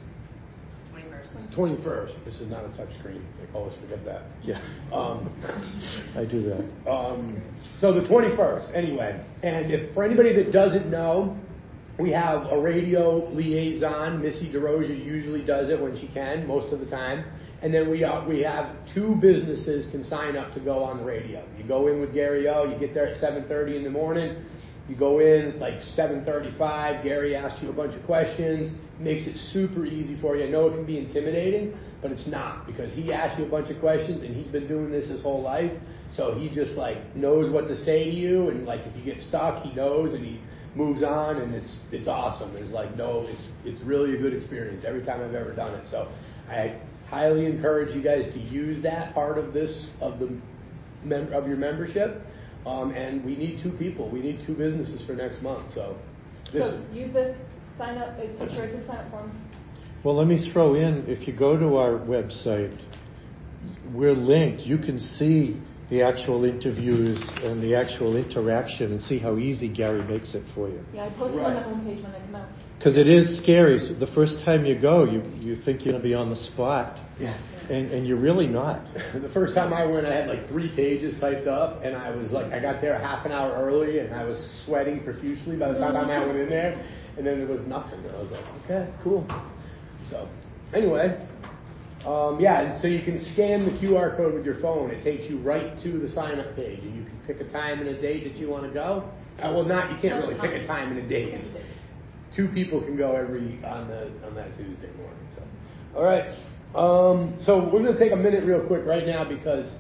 21st. This is not a touch screen. I always forget that. Yeah. I do that. So the 21st, anyway. And if for anybody that doesn't know, we have a radio liaison. Missy DeRosa usually does it when she can, most of the time. And then we have two businesses can sign up to go on the radio. You go in with Gary O. You get there at 7:30 in the morning. You go in like 7:35. Gary asks you a bunch of questions. Makes it super easy for you. I know it can be intimidating, but it's not, because he asks you a bunch of questions and he's been doing this his whole life. So he just knows what to say to you, and if you get stuck, he knows and he moves on, and it's awesome. There's it's really a good experience every time I've ever done it. So I highly encourage you guys to use that part of your membership. And we need two people. We need two businesses for next month. So use this. Sign up. It's sure it's a sign up form. Well, let me throw in, if you go to our website, we're linked. You can see the actual interviews and the actual interaction and see how easy Gary makes it for you. Yeah, I post it on the homepage when they come out. Because it is scary. So the first time you go, you think you're going to be on the spot. Yeah. And you're really not. The first time I went, I had 3 pages typed up, and I was I got there a half an hour early, and I was sweating profusely by the time I went in there, and then there was nothing. And I was like, okay, cool. So, anyway, and so you can scan the QR code with your phone. It takes you right to the sign-up page, and you can pick a time and a date that you want to go. You can't really pick a time and a date. 2 people can go on that Tuesday morning. So, all right. So we're going to take a minute real quick right now because,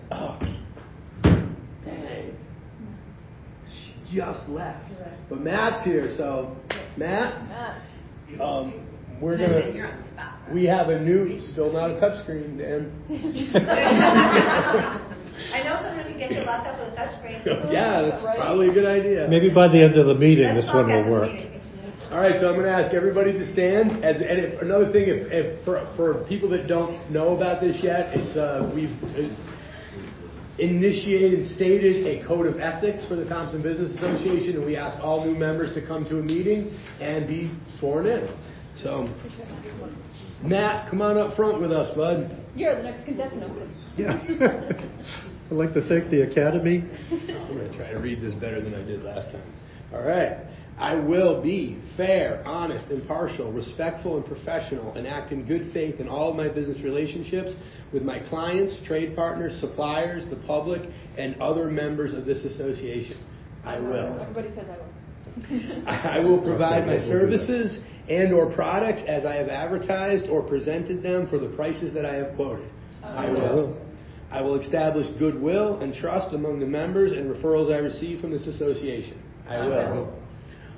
dang, she just left. But Matt's here, so Matt, we're going to, we have a new, still not a touchscreen, Dan. I know somebody can get your laptop with a touchscreen. Yeah, that's probably a good idea. Maybe by the end of the meeting, this one will work. All right, so I'm going to ask everybody to stand. Another thing, if for people that don't know about this yet, we've initiated and stated a code of ethics for the Thompson Business Association, and we ask all new members to come to a meeting and be sworn in. So, Matt, come on up front with us, bud. You're the next contestant. Yeah. I'd like to thank the Academy. I'm going to try to read this better than I did last time. All right. I will be fair, honest, impartial, respectful, and professional, and act in good faith in all of my business relationships with my clients, trade partners, suppliers, the public, and other members of this association. I will. Everybody says I will. I will provide my services and or products as I have advertised or presented them for the prices that I have quoted. I will. I will establish goodwill and trust among the members and referrals I receive from this association. I will.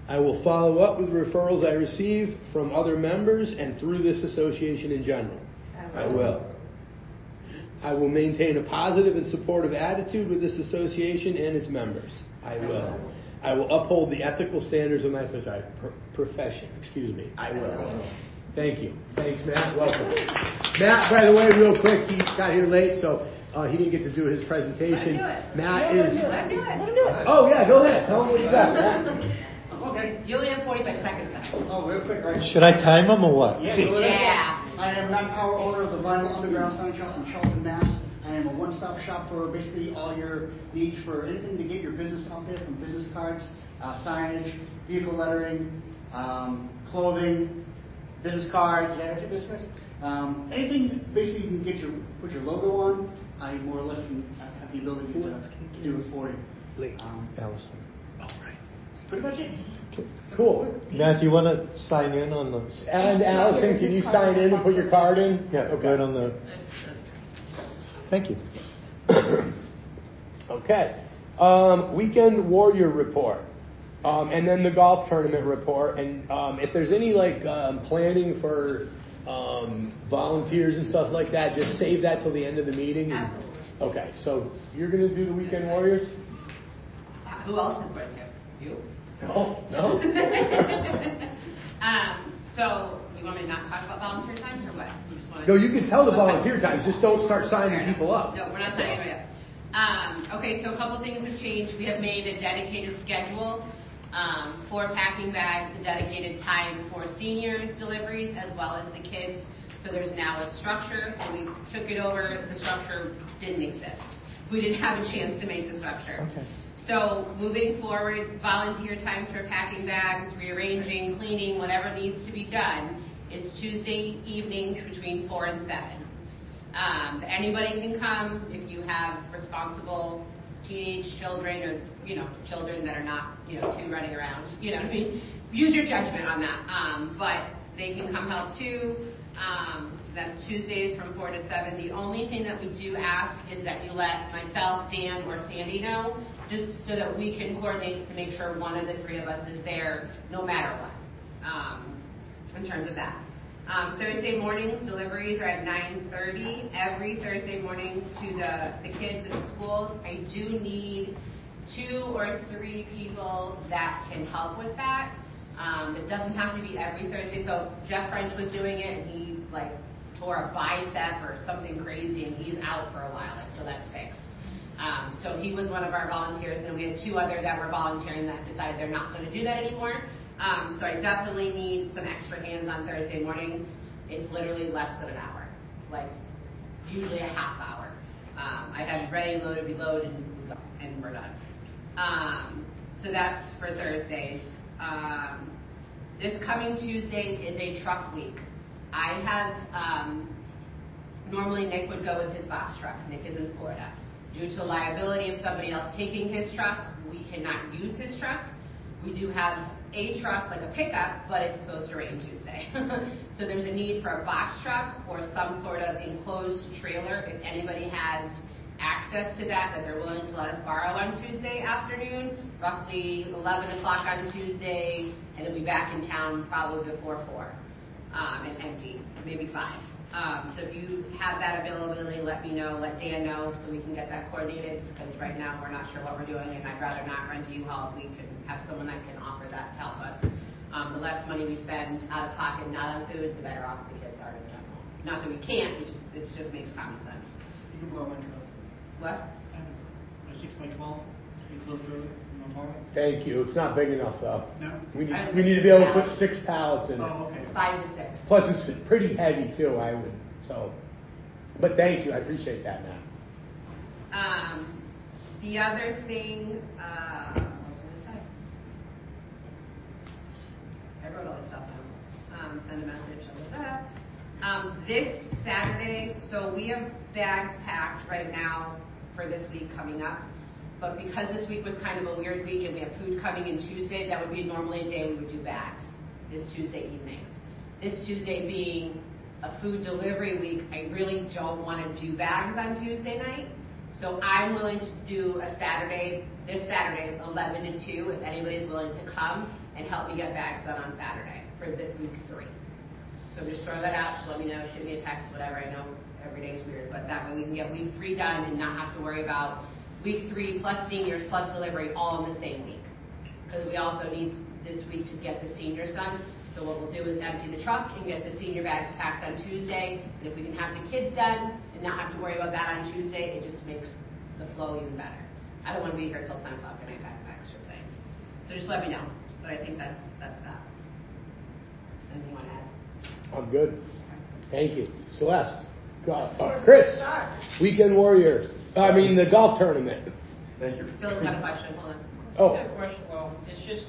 I will follow up with referrals I receive from other members and through this association in general. I will. I will maintain a positive and supportive attitude with this association and its members. I will. I will uphold the ethical standards of my profession. I will. Thank you. Thanks, Matt. Welcome. Matt, by the way, real quick, he got here late, so he didn't get to do his presentation. Matt is. Let him do it. Oh, yeah, go ahead. Tell him what you got, Matt. Okay. You only have 45 seconds left. Oh, real quick, right? Should I time them or what? Yeah. I am Matt Power, owner of the Vinyl Underground Sign Shop in Charlton, Mass. I am a one-stop shop for basically all your needs for anything to get your business out there, from business cards, signage, vehicle lettering, clothing, business cards. Business cards? Anything basically you can put your logo on. I more or less have the ability to do it for you. Allison. All right. That's pretty much it. Cool. Matt, do you want to sign in on the... And Allison, can you sign in and put your card in? Yeah, okay. Right on the... Thank you. Okay. Weekend Warrior report. And then the golf tournament report. And if there's any planning for volunteers and stuff like that, just save that till the end of the meeting. Absolutely. Okay. So you're going to do the Weekend Warriors? Who else is going to? You? No. So, you want me to not talk about volunteer times or what? You just want to... No, you can tell the volunteer times. Just don't start signing people up. No, we're not signing anybody up. Okay, so a couple things have changed. We have made a dedicated schedule for packing bags, a dedicated time for seniors deliveries as well as the kids. So there's now a structure, and we took it over. The structure didn't exist. We didn't have a chance to make the structure. Okay. So moving forward, volunteer time for packing bags, rearranging, cleaning, whatever needs to be done is Tuesday evenings between 4 and 7. Anybody can come if you have responsible teenage children or, children that are not, too running around. Use your judgment on that. But they can come help too. That's Tuesdays from 4 to 7. The only thing that we do ask is that you let myself, Dan, or Sandy know, just so that we can coordinate to make sure one of the three of us is there no matter what, in terms of that. Thursday mornings, deliveries are at 9:30 every Thursday morning to the kids at schools. I do need 2 or 3 people that can help with that. It doesn't have to be every Thursday. So Jeff French was doing it, and he tore a bicep or something crazy, and he's out for a while until that's fixed. So he was one of our volunteers, and we had 2 other that were volunteering that decided they're not going to do that anymore. So I definitely need some extra hands on Thursday mornings. It's literally less than an hour, usually a half hour. I have ready, loaded, reload, and we're done. So that's for Thursdays. This coming Tuesday is a truck week. I have, normally Nick would go with his box truck. Nick is in Florida. Due to liability of somebody else taking his truck, we cannot use his truck. We do have a truck, like a pickup, but it's supposed to rain Tuesday. So there's a need for a box truck or some sort of enclosed trailer. If anybody has access to that they're willing to let us borrow on Tuesday afternoon, roughly 11 o'clock on Tuesday, and it'll be back in town probably before 4. And empty, maybe 5. So if you have that availability, let me know, let Dan know, so we can get that coordinated, because right now we're not sure what we're doing, and I'd rather not rent a U-Haul if we can have someone that can offer that to help us. The less money we spend out of pocket, not on food, the better off the kids are in general. Not that we can't, it just makes common sense. You can blow my truck. What? A 6x12, enclosed trailer, no problem. Thank you. It's not big enough, though. No? We need to be able to put 6 pallets in it. Oh, okay. 5 to 6. Plus, it's pretty heavy, too, But thank you. I appreciate that, Matt. The other thing, what was I going to say? I wrote all this stuff down. Send a message, that. This Saturday, so we have bags packed right now for this week coming up. But because this week was kind of a weird week and we have food coming in Tuesday, that would be normally a day we would do bags, is Tuesday evenings. This Tuesday being a food delivery week, I really don't want to do bags on Tuesday night. So I'm willing to do a Saturday, this Saturday, 11 to 2, if anybody's willing to come. and help me get bags done on Saturday for the week 3. So just throw that out, just let me know, shoot me a text, whatever. I know every day is weird, but that way we can get week 3 done and not have to worry about week 3 plus seniors plus delivery all in the same week. Because we also need this week to get the seniors done. So what we'll do is empty the truck and get the senior bags packed on Tuesday. And if we can have the kids done and not have to worry about that on Tuesday, it just makes the flow even better. I don't want to be here till 10 o'clock and I pack bags, just saying. So just let me know. But I think that's that. Anything you want to add? I'm good. Thank you. Celeste. Chris. Weekend Warrior. The golf tournament. Thank you. Phil's got a question. Hold on. Oh. I have a question. Well, it's just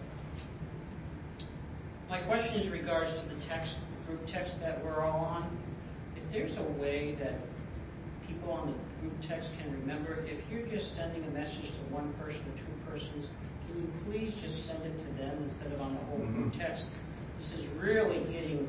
my question is in regards to the group text that we're all on. If there's a way that people on the group text can remember, if you're just sending a message to one person or 2 persons, can you please just send it to them instead of on the whole group text? This is really getting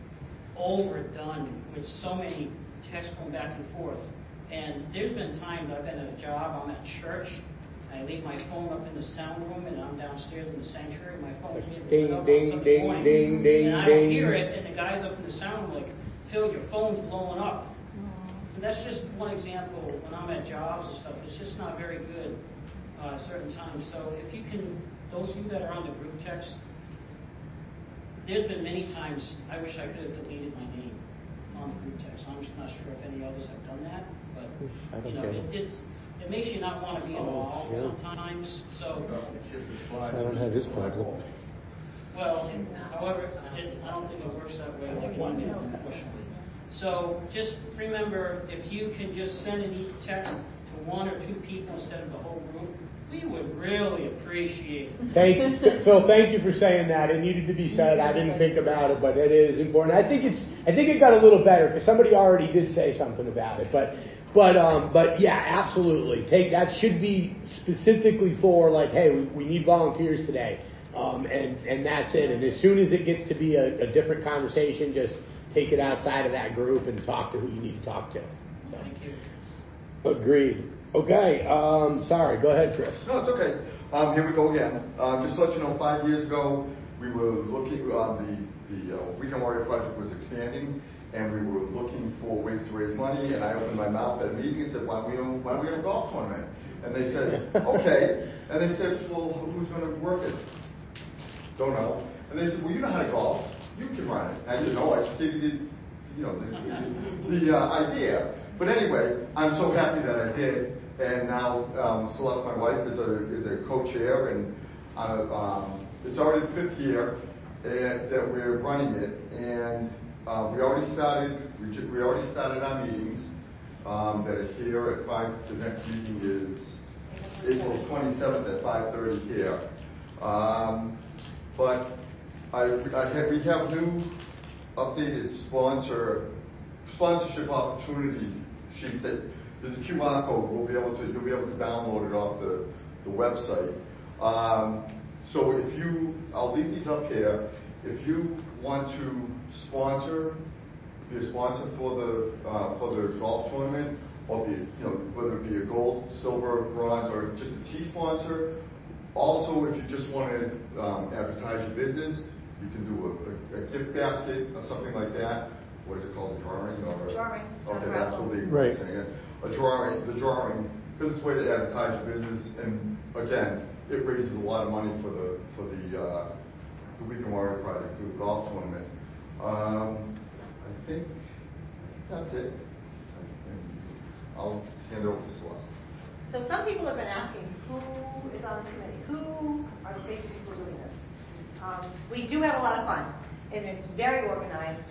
overdone with so many texts going back and forth. And there's been times I've been at a job, I'm at church, I leave my phone up in the sound room, and I'm downstairs in the sanctuary. My phone's being lit up on Sunday morning, and I don't hear it. And the guys up in the sound room like, "Phil, your phone's blowing up." And that's just one example. When I'm at jobs and stuff, it's just not very good at certain times. So if you can, those of you that are on the group text, there's been many times I wish I could have deleted my name on the group text. I'm just not sure if any others have done that, but it makes you not want to be involved sometimes. So I don't have this problem. Well, however, I don't think it works that way like an email, unfortunately. So just remember, if you can just send an text to 1 or 2 people instead of the whole group, we would really appreciate it. Phil, thank you for saying that. It needed to be said. I didn't think about it, but it is important. I think it got a little better because somebody already did say something about it. But yeah, absolutely. That should be specifically for like, hey, we need volunteers today, and that's it. And as soon as it gets to be a different conversation, just take it outside of that group and talk to who you need to talk to. So. Thank you. Agreed. Okay. Sorry. Go ahead, Chris. No, it's okay. Here we go again. Just to let you know, 5 years ago, we were looking. The Weekend Warrior Project was expanding, and we were looking for ways to raise money. And I opened my mouth at a meeting and said, "Why don't we have a golf tournament?" And they said, "Okay." And they said, "Well, who's going to work it?" Don't know. And they said, "Well, you know how to golf. You can run it." And I said, "No, I just gave you the idea." But anyway, I'm so happy that I did. And now Celeste, my wife, is a co-chair, and it's already the 5th year that we're running it. And we already started our meetings that are here at 5. The next meeting is April 27th at 5:30 here. But we have new updated sponsorship opportunity sheets that there's a QR code. You'll be able to download it off the website. So I'll leave these up here. If you want to be a sponsor for the golf tournament, or whether it be a gold, silver, bronze, or just a T sponsor. Also, if you just want to advertise your business, you can do a gift basket or something like that. What is it called? A drawing? Drawing. Okay, that's what they're saying it. The drawing, because it's a way to advertise your business, and again, it raises a lot of money for the Weekend Warrior Project through the golf tournament. I think that's it. I'll hand it over to Celeste. So some people have been asking, who is on this committee? Who are the basic people doing this? We do have a lot of fun, and it's very organized.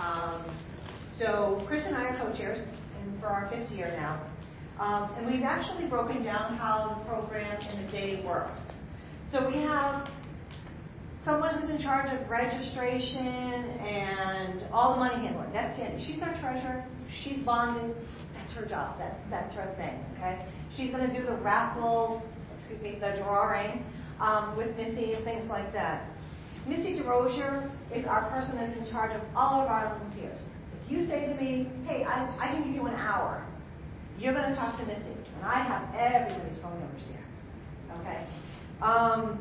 So Chris and I are co-chairs for our 5th year now. And we've actually broken down how the program and the day works. So we have someone who's in charge of registration and all the money handling. That's Sandy. She's our treasurer. She's bonded. That's her job. That's her thing. Okay. She's going to do the the drawing with Missy and things like that. Missy DeRosier is our person that's in charge of all of our volunteers. If you say to me, "Hey, I can give you an hour," you're going to talk to Missy, and I have everybody's phone numbers here. Okay.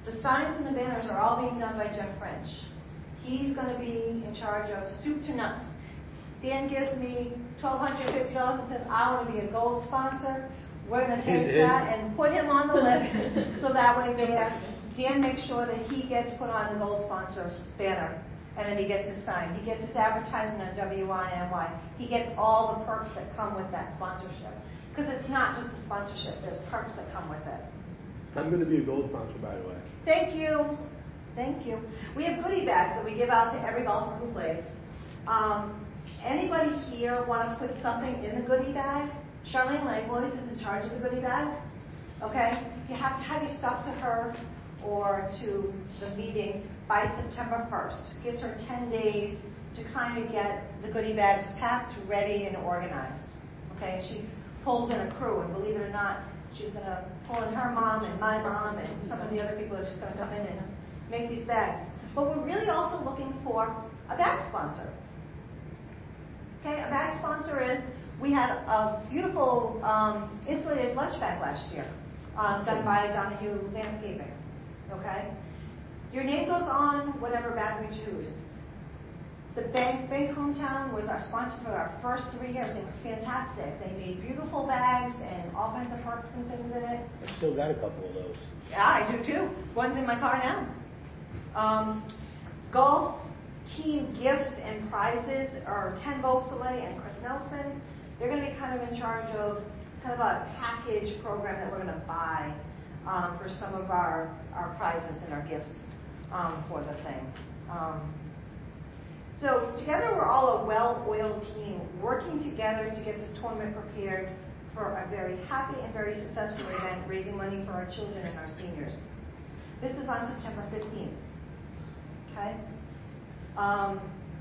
The signs and the banners are all being done by Jim French. He's going to be in charge of soup to nuts. Dan gives me $1,250 and says, I want to be a gold sponsor. We're going to take that and put him on the list so that way Dan makes sure that he gets put on the gold sponsor banner. And then he gets his sign. He gets his advertisement on WINY. He gets all the perks that come with that sponsorship. Because it's not just the sponsorship. There's perks that come with it. I'm going to be a gold sponsor, by the way. Thank you. Thank you. We have goodie bags that we give out to every golfer who plays. Anybody here want to put something in the goodie bag? Charlene Langlois is in charge of the goodie bag. Okay? You have to have your stuff to her or to the meeting by September 1st. Gives her 10 days to kind of get the goodie bags packed, ready, and organized. Okay? She pulls in a crew, and believe it or not, she's going to pull in her mom and my mom and some of the other people are just going to come in and make these bags. But we're really also looking for a bag sponsor. Okay, a bag sponsor is, we had a beautiful insulated lunch bag last year done by Donahue Landscaping. Okay? Your name goes on whatever bag we choose. The Bank Hometown was our sponsor for our first 3 years. They were fantastic. They made beautiful bags and all kinds of perks and things in it. I still got a couple of those. Yeah, I do too. One's in my car now. Golf team gifts and prizes are Ken Beausoleil and Chris Nelson. They're going to be kind of in charge of kind of a package program that we're going to buy for some of our prizes and our gifts for the thing. So together we're all a well-oiled team working together to get this tournament prepared for a very happy and very successful event, raising money for our children and our seniors. This is on September 15th. Okay? Let's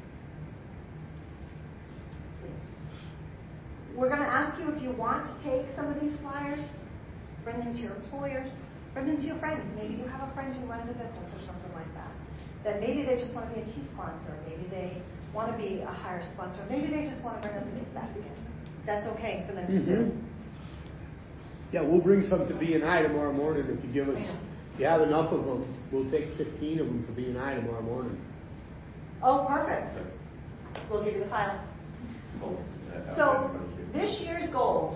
see. We're going to ask you if you want to take some of these flyers, bring them to your employers, bring them to your friends. Maybe you have a friend who runs a business or something like that. That maybe they just want to be a tea sponsor. Maybe they want to be a higher sponsor. Maybe they just want to bring us a gift basket. That's okay for them to do. Yeah, we'll bring some to B&I tomorrow morning if you give us. If you have enough of them, we'll take 15 of them for B&I tomorrow morning. Oh, perfect. We'll give you the file. So this year's goal,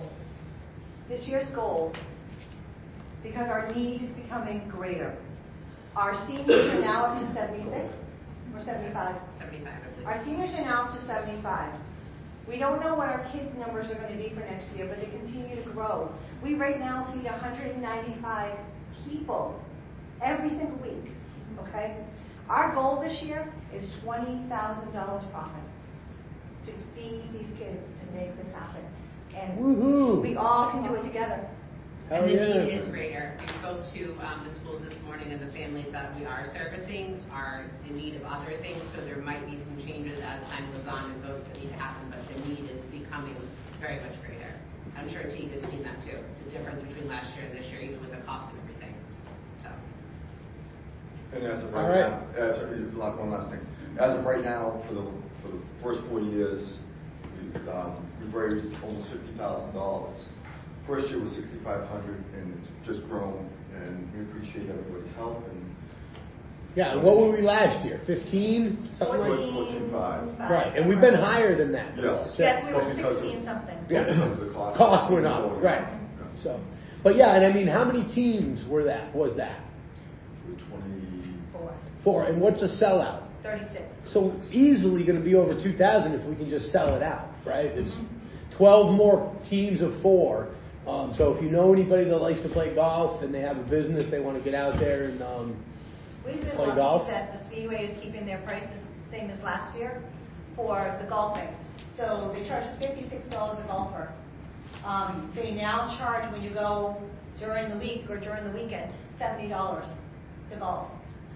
because our need is becoming greater. Our seniors are now up to 76 or 75? 75, I believe. Our seniors are now up to 75. We don't know what our kids' numbers are going to be for next year, but they continue to grow. We right now feed 195 people every single week. Okay? Our goal this year is $20,000 profit to feed these kids to make this happen. And we all can do it together. And the need is greater. We spoke to the schools this morning, and the families that we are servicing are in need of other things, so there might be some changes as time goes on and votes that need to happen, but the need is becoming very much greater. I'm sure Teague has seen that too, the difference between last year and this year, even with the cost of everything. So. And as of right now, one last thing. As of right now, for the first 4 years, we've raised almost $50,000. First year was $6,500, and it's just grown, and we appreciate everybody's help. And yeah, and what were we last year? 15? Something 14.5. Right, and we've been higher than that. Yes, we were 16 something. Yeah, because of the cost went up, right. Yeah. So, but yeah, and I mean, how many teams was that? 24. And what's a sellout? 36. So easily going to be over 2,000 if we can just sell it out, right? It's 12 more teams of 4. So if you know anybody that likes to play golf and they have a business, they want to get out there and We've been play lucky golf. that the Speedway is keeping their prices the same as last year for the golfing. So they charge us $56 a golfer. They now charge when you go during the week or during the weekend $70 to golf.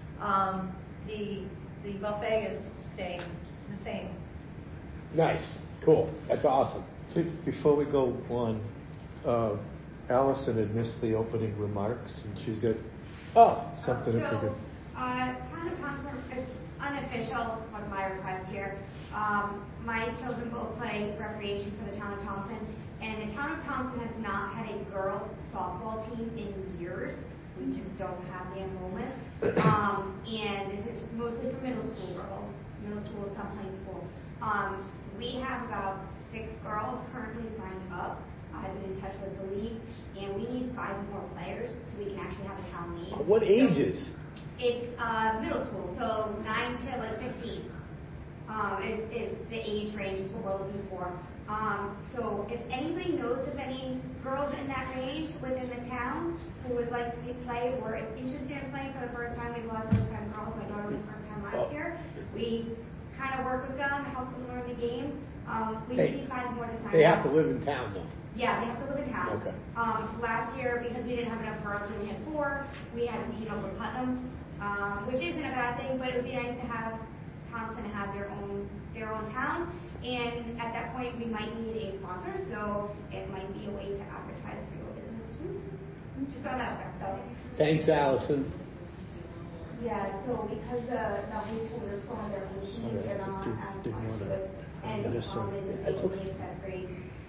The buffet is staying the same. Nice, cool, that's awesome. Before we go on, Allison had missed the opening remarks, and she's got something to figure. Town of Thompson, it's unofficial, one of my requests here. My children both play recreation for the Town of Thompson, and the Town of Thompson has not had a girls softball team in years. We just don't have the enrollment. And this is mostly for middle school girls, middle school, some high school. We have about 6 girls currently signed up. I've been in touch with the league, and we need 5 more players so we can actually have a town league. What ages? It's middle school, so 9 to like 15 is the age range is what we're looking for. So if anybody knows of any girls in that range within the town who would like to play or is interested in playing for the first time, we have a lot of first-time girls. My daughter was first time last year. We kind of work with them, help them learn the game. We just need 5 more to sign up. They have to live in town, though. Yeah, they have to live in town. Okay. Last year, because we didn't have enough girls, we only had 4. We had to team up with Putnam, which isn't a bad thing, but it would be nice to have Thompson have their own town. And at that point, we might need a sponsor, so it might be a way to advertise for your business too. Just throw that out there. So. Thanks, Allison. Yeah, so because the high school, middle school have their own team, they're not as much with, and they accept grade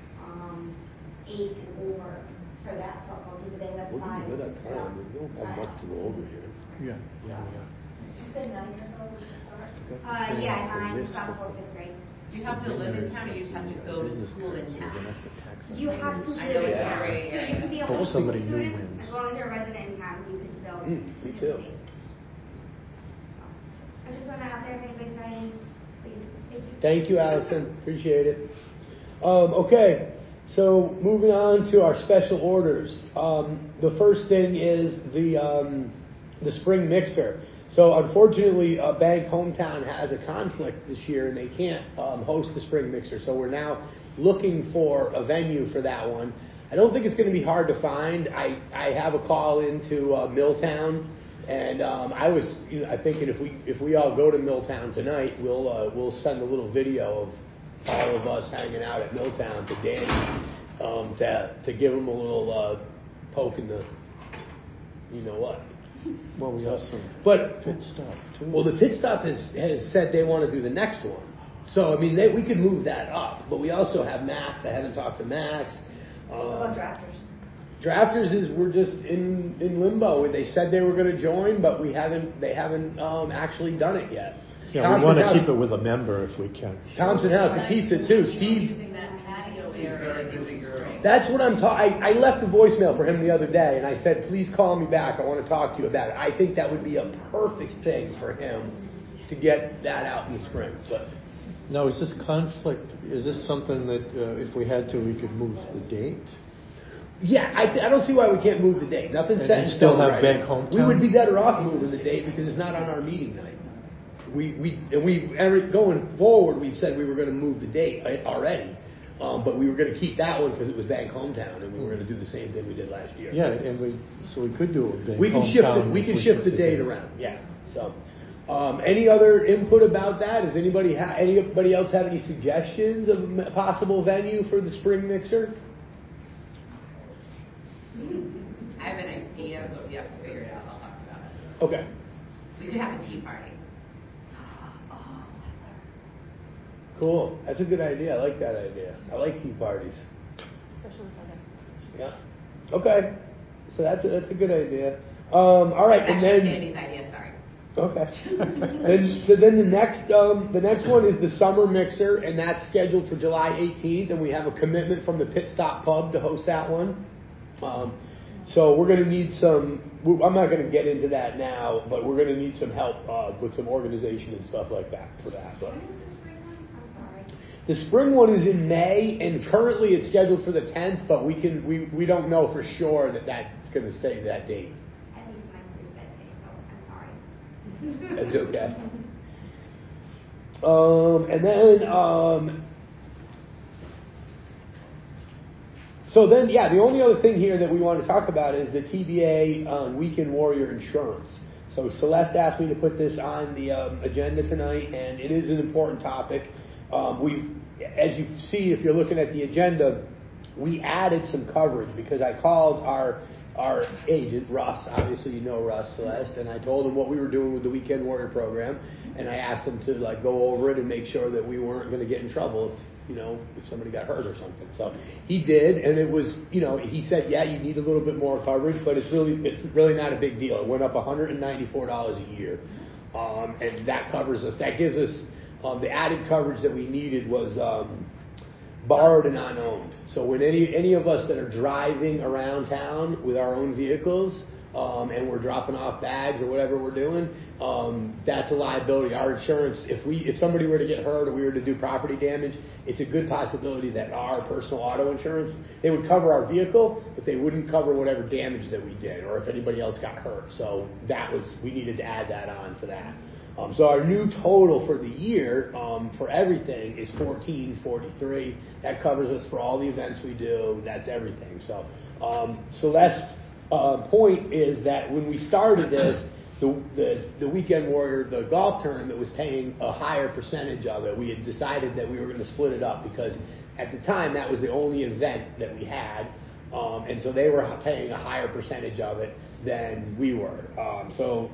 8 and over for that softball team, but they have 5. We're good on time. We don't have much to go over here. Yeah. You said 9 years old was the start? Yeah, 9, sophomore, 5th grade. Do you have to live in town, or you just have to go to school in town? You have to I live know in it's town. gray So you can be a Hope home school somebody new student, wins. as long as you're a resident in town, you can still Me too. participate. I just want to out there if anybody's got any, please. Thank you, Allison. Appreciate it. Okay, so moving on to our special orders. The first thing is the spring mixer. So unfortunately, Bank Hometown has a conflict this year, and they can't host the spring mixer. So we're now looking for a venue for that one. I don't think it's going to be hard to find. I have a call into Milltown, and I was thinking if we all go to Milltown tonight, we'll send a little video of all of us hanging out at Milltown to Danny to give him a little poke in the you know what. Well, we also Pit Stop too. Well, the Pit Stop has said they want to do the next one. So, I mean, we could move that up. But we also have Max. I haven't talked to Max. What about drafters? Drafters we're just in limbo. They said they were going to join, but they haven't actually done it yet. Yeah, Thompson we want to House, keep it with a member if we can. Thompson House and Pizza too. Steve. Using that patio area. That's what I'm talking. I left a voicemail for him the other day, and I said, please call me back. I want to talk to you about it. I think that would be a perfect thing for him to get that out in the spring. But Now, is this conflict? Is this something that if we had to, we could move the date? yeah, I don't see why we can't move the date. Nothing's And set in still stone have right Bank now. Hometown? We would be better off moving the date because it's not on our meeting night. Going forward, we said we were going to move the date already. But we were going to keep that one because it was Bank Hometown, and we were going to do the same thing we did last year. Yeah, and we could do a Bank We can Hometown. shift the date around. Yeah. So, any other input about that? Does anybody else have any suggestions of a possible venue for the spring mixer? I have an idea, but we have to figure it out. I'll talk about it. Okay. We could have a tea party. Cool. That's a good idea. I like that idea. I like tea parties. Especially with Yeah. Okay. So that's a good idea. All right, and then Danny's idea. Sorry. okay. then the next one is the summer mixer, and that's scheduled for July 18th, and we have a commitment from the Pit Stop Pub to host that one. So we're going to need some. I'm not going to get into that now, but we're going to need some help with some organization and stuff like that for that. But the spring one is in May, and currently it's scheduled for the 10th, but we don't know for sure that that's going to stay that date. I think it's my first birthday, so I'm sorry. That's okay. And then, so then, the only other thing here that we want to talk about is the TBA Weekend Warrior Insurance. So Celeste asked me to put this on the agenda tonight, and it is an important topic. As you see, if you're looking at the agenda, we added some coverage because I called our agent, Russ. Obviously, you know Russ, Celeste, and I told him what we were doing with the Weekend Warrior program, and I asked him to go over it and make sure that we weren't going to get in trouble if somebody got hurt or something. So he did, and it was, he said, yeah, you need a little bit more coverage, but it's really not a big deal. It went up $194 a year, and that covers us. That gives us the added coverage that we needed was borrowed and unowned. So when any of us that are driving around town with our own vehicles, and we're dropping off bags or whatever we're doing, that's a liability. Our insurance, if somebody were to get hurt or we were to do property damage, it's a good possibility that our personal auto insurance, they would cover our vehicle, but they wouldn't cover whatever damage that we did or if anybody else got hurt. So we needed to add that on for that. So our new total for the year for everything is $1,443. That covers us for all the events we do. That's everything. So Celeste's point is that when we started this, the Weekend Warrior, the golf tournament, was paying a higher percentage of it. We had decided that we were going to split it up because at the time that was the only event that we had, and so they were paying a higher percentage of it than we were. So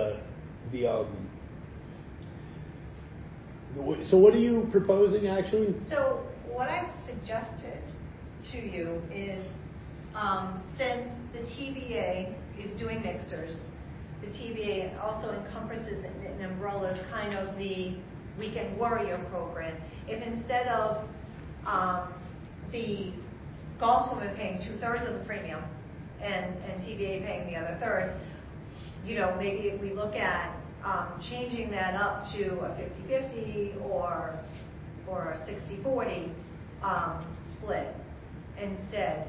what are you proposing actually? So what I've suggested to you is, since the TBA is doing mixers, the TBA also encompasses and umbrellas kind of the Weekend Warrior program. If instead of the golf tournament paying 2/3 of the premium and TBA paying the other third, maybe if we look at changing that up to a 50-50 or a 60-40 split instead,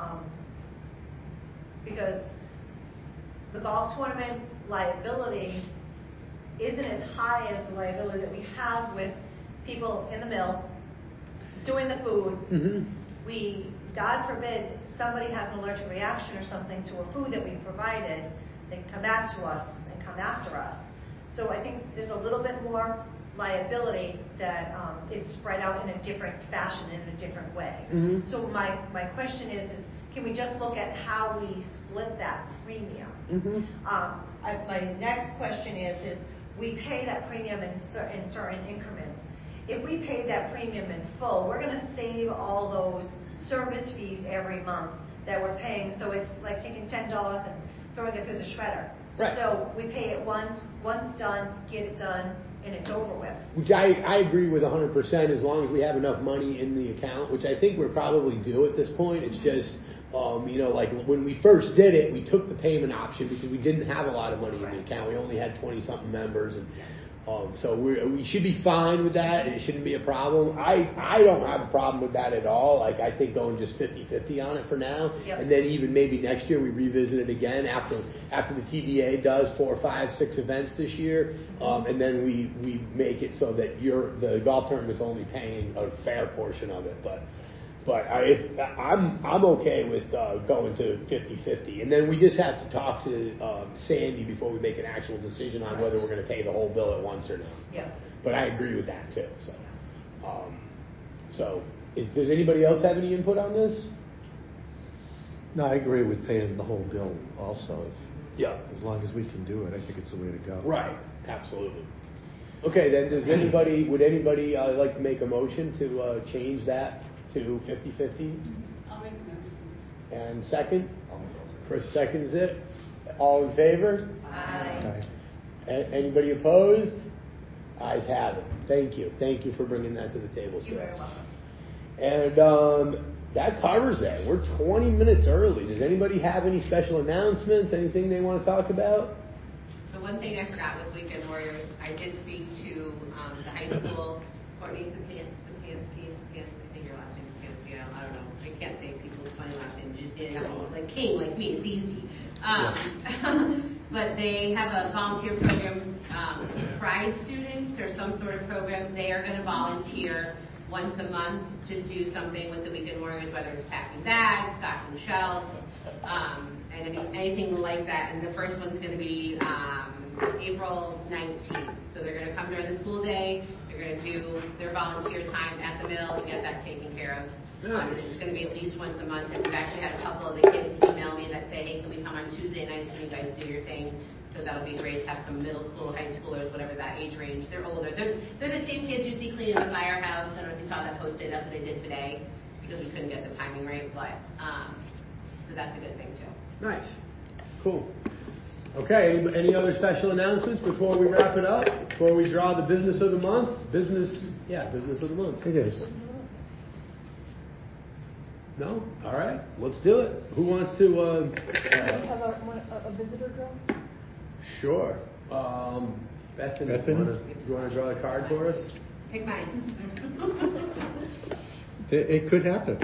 because the golf tournament liability isn't as high as the liability that we have with people in the mill doing the food. Mm-hmm. God forbid, somebody has an allergic reaction or something to a food that we provided, they come back to us and come after us. So I think there's a little bit more liability that is spread out in a different fashion, in a different way. Mm-hmm. So my question is can we just look at how we split that premium? Mm-hmm. My next question is we pay that premium in certain increments. If we pay that premium in full, we're going to save all those service fees every month that we're paying. So it's like taking $10 and throwing it through the shredder. Right. So we pay it once done, get it done, and it's over with. Which I agree with 100%, as long as we have enough money in the account, which I think we probably do at this point. It's just, like when we first did it, we took the payment option because we didn't have a lot of money in the account. We only had 20-something members, and so we should be fine with that, and it shouldn't be a problem. I don't have a problem with that at all. Like, I think going just 50-50 on it for now, yep. And then even maybe next year we revisit it again after the TBA does 4, 5, 6 events this year, and then we make it so that the golf tournament's only paying a fair portion of it, But I'm okay with going to 50-50, and then we just have to talk to Sandy before we make an actual decision on whether we're going to pay the whole bill at once or not. Yeah. But I agree with that too. So, does anybody else have any input on this? No, I agree with paying the whole bill also. Yeah. As long as we can do it, I think it's the way to go. Right. Absolutely. Okay, then would anybody like to make a motion to change that to 50-50? I'll make a motion. And second? Chris seconds it. All in favor? Aye. Anybody opposed? Ayes have it. Thank you. Thank you for bringing that to the table, sir. You're very welcome. And that covers that. We're 20 minutes early. Does anybody have any special announcements? Anything they want to talk about? So one thing I forgot with Weekend Warriors, I did speak to the high school, Courtney I don't know. I can't say people's funny last names. Just did like King, like me. It's easy. But they have a volunteer program, Pride students or some sort of program. They are going to volunteer once a month to do something with the Weekend Warriors, whether it's packing bags, stocking shelves, and anything like that. And the first one's going to be April 19th. So they're going to come during the school day. They're going to do their volunteer time at the mill and get that taken care of. It's going to be at least once a month. And we've actually had a couple of the kids email me that say, hey, can we come on Tuesday nights when you guys do your thing? So that'll be great to have some middle school, high schoolers, whatever that age range. They're older. They're the same kids you see cleaning the firehouse. I don't know if you saw that post posted. That's what they did today because we couldn't get the timing right, but so that's a good thing too. Nice. Cool. Okay, any other special announcements before we wrap it up? Before we draw the business of the month? Business of the month. It is. No? All right, let's do it. Who wants to... have a visitor draw? Sure. Bethany, you want to draw a card for us? Pick mine. It could happen.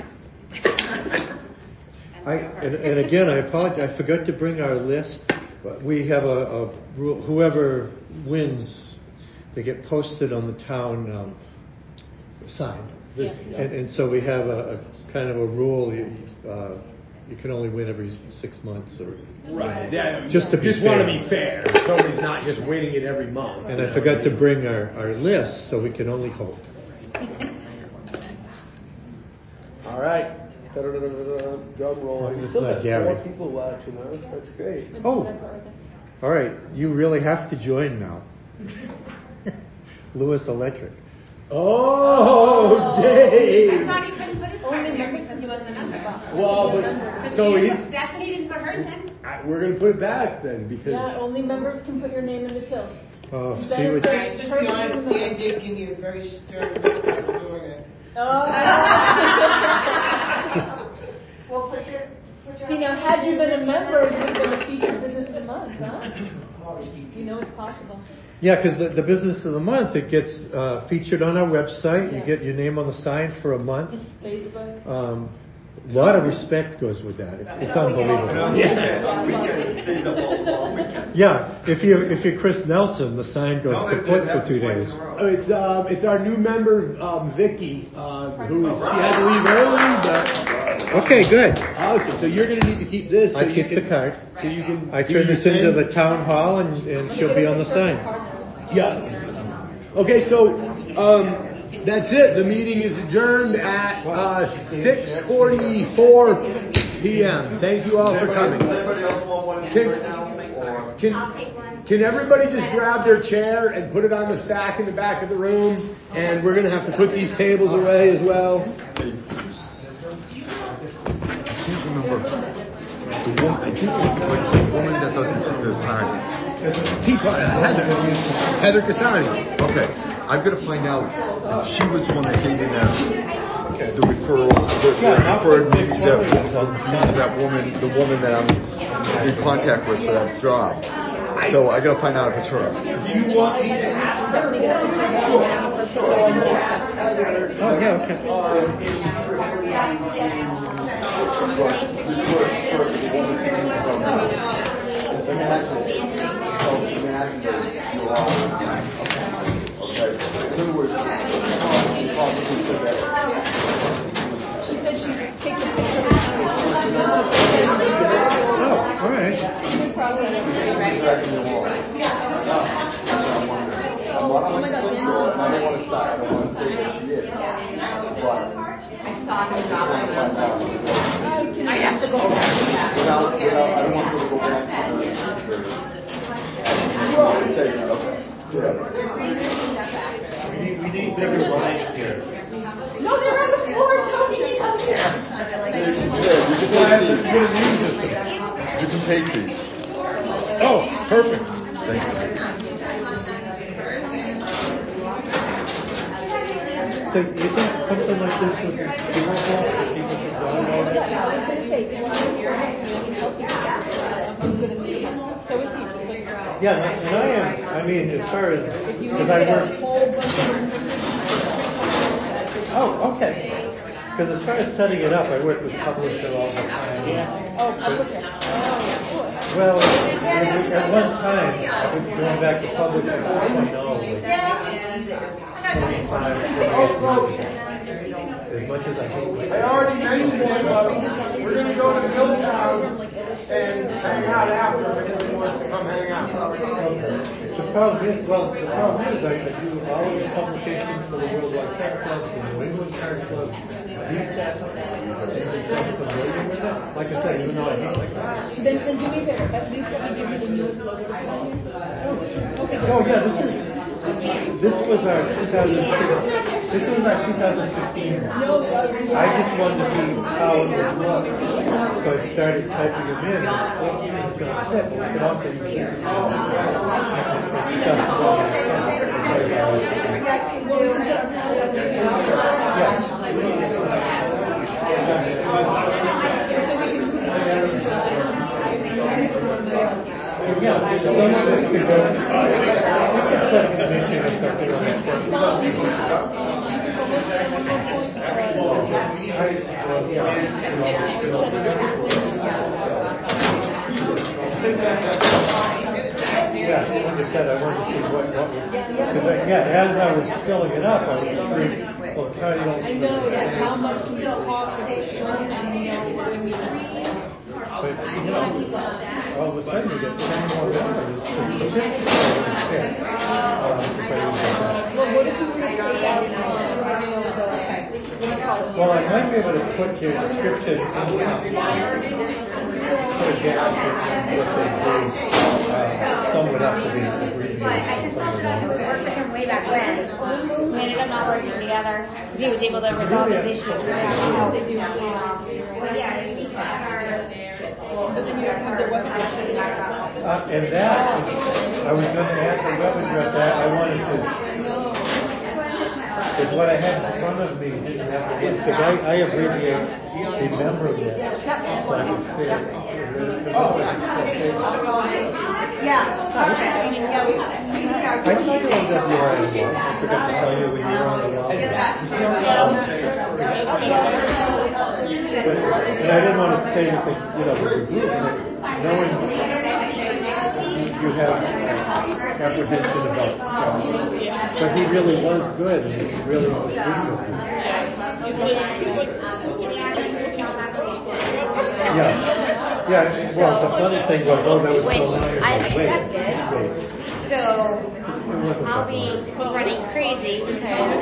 And again, I apologize. I forgot to bring our list. But we have a rule. Whoever wins, they get posted on the town sign. Yeah. And so we have a kind of a rule. You can only win every 6 months, or right. Yeah, just want to be fair. Somebody's not just winning it every month. And I forgot to bring our list, so we can only hope. All right. Drum roll. This is Still not got Gary. 4 people watching us. That's great. Oh, all right. You really have to join now. Lewis Electric. Oh, Dave. I thought he couldn't put his card there because he wasn't a member. Well, but so Stephanie didn't put hers in. we're going to put it back then because. Yeah, only members can put your name in the till. Oh, You see better what? say- Just be honest, Dan did give me a very stern look for doing it. Well, put your See, now, had you been a member, you would have been a featured business of the month, huh? You know it's possible. Yeah, because the business of the month, it gets featured on our website. Yeah. You get your name on the sign for a month. Facebook. A lot of respect goes with that. It's unbelievable. Yeah, if you're Chris Nelson, the sign goes kaput for 2 days. It's our new member, Vicky, she had to leave early, but. Okay, good. Awesome. So you're going to need to keep this. I keep the card. So you can. I turn this into the town hall, and she'll be on the sign. Yeah. Okay, so that's it. The meeting is adjourned at 6:44 p.m. Thank you all for coming. Anybody else want one right now? Or? Can everybody just grab their chair and put it on the stack in the back of the room? And we're going to have to put these tables away as well. I think it was the woman that doesn't the parties. Heather Casani. Okay, I've got to find out if she was the one that gave me the referral, that referred me to that woman, the woman that I'm in contact with for that job. So I got to find out if it's her. Do you want me to ask her? Oh, yeah, okay. She said she takes a picture. Oh, all right. Oh my God, Dan. I don't want to stop. I don't want to say that she is. But I saw him drop it. I have to go back. I don't want her to go back to the say that, okay. We need bigger lines here. No, they're on the floor. Don't you need up here? You can take these. Oh, perfect. Thank you. So you think something like this would be doable for people to download it? Yeah, and I am. I mean, as far as because I work. Oh, okay. Because as far as setting it up, I work with Publisher all the time. Well, at one time, going back to Publisher 4.0, like 25, 28 years ago. As much as I hate it. I already mentioned it, but we're going to go to Milltown and hang out after if anyone wants to come hang out. The problem is, I do all of the publications for the Worldwide Card Club, the New England Card Club, Recess, and I'm familiar with it. Like I said, even though I hate it. Then do me a favor. At least let me give you the newest logo. Oh yeah, this is This was our 2015. I just wanted to see how it would look, so I started typing them in. But we could also use this yeah, some of this could go. We could put a mission or something on yeah, like I said, I wanted to see what was, because as I was filling it up, I was intrigued. Well, it's how you don't. I know, like how much do you cost for the shrimp and when we but, all of a sudden you get 10 more members. Well, what if you were to take out, well, I might be able to put your description put a gap in what they do. Some would have to be abbreviated. But I just wanted to work with him way back when. We ended up not working together. He was able to resolve his issue. But yeah, he got our. And that, I was going to add the web address. I wanted to. Because what I had in front of me didn't have to list. Because I abbreviate remember this so I can say it. Yeah, perfect. I saw you on WRN once. I forgot to tell you when you were on the wall. And I didn't want to say anything, with the group, knowing you have apprehension about but he really was good, and he really was speaking with you. Yeah, well, the funny thing was, I was so nice. I've accepted, so I'll be running crazy because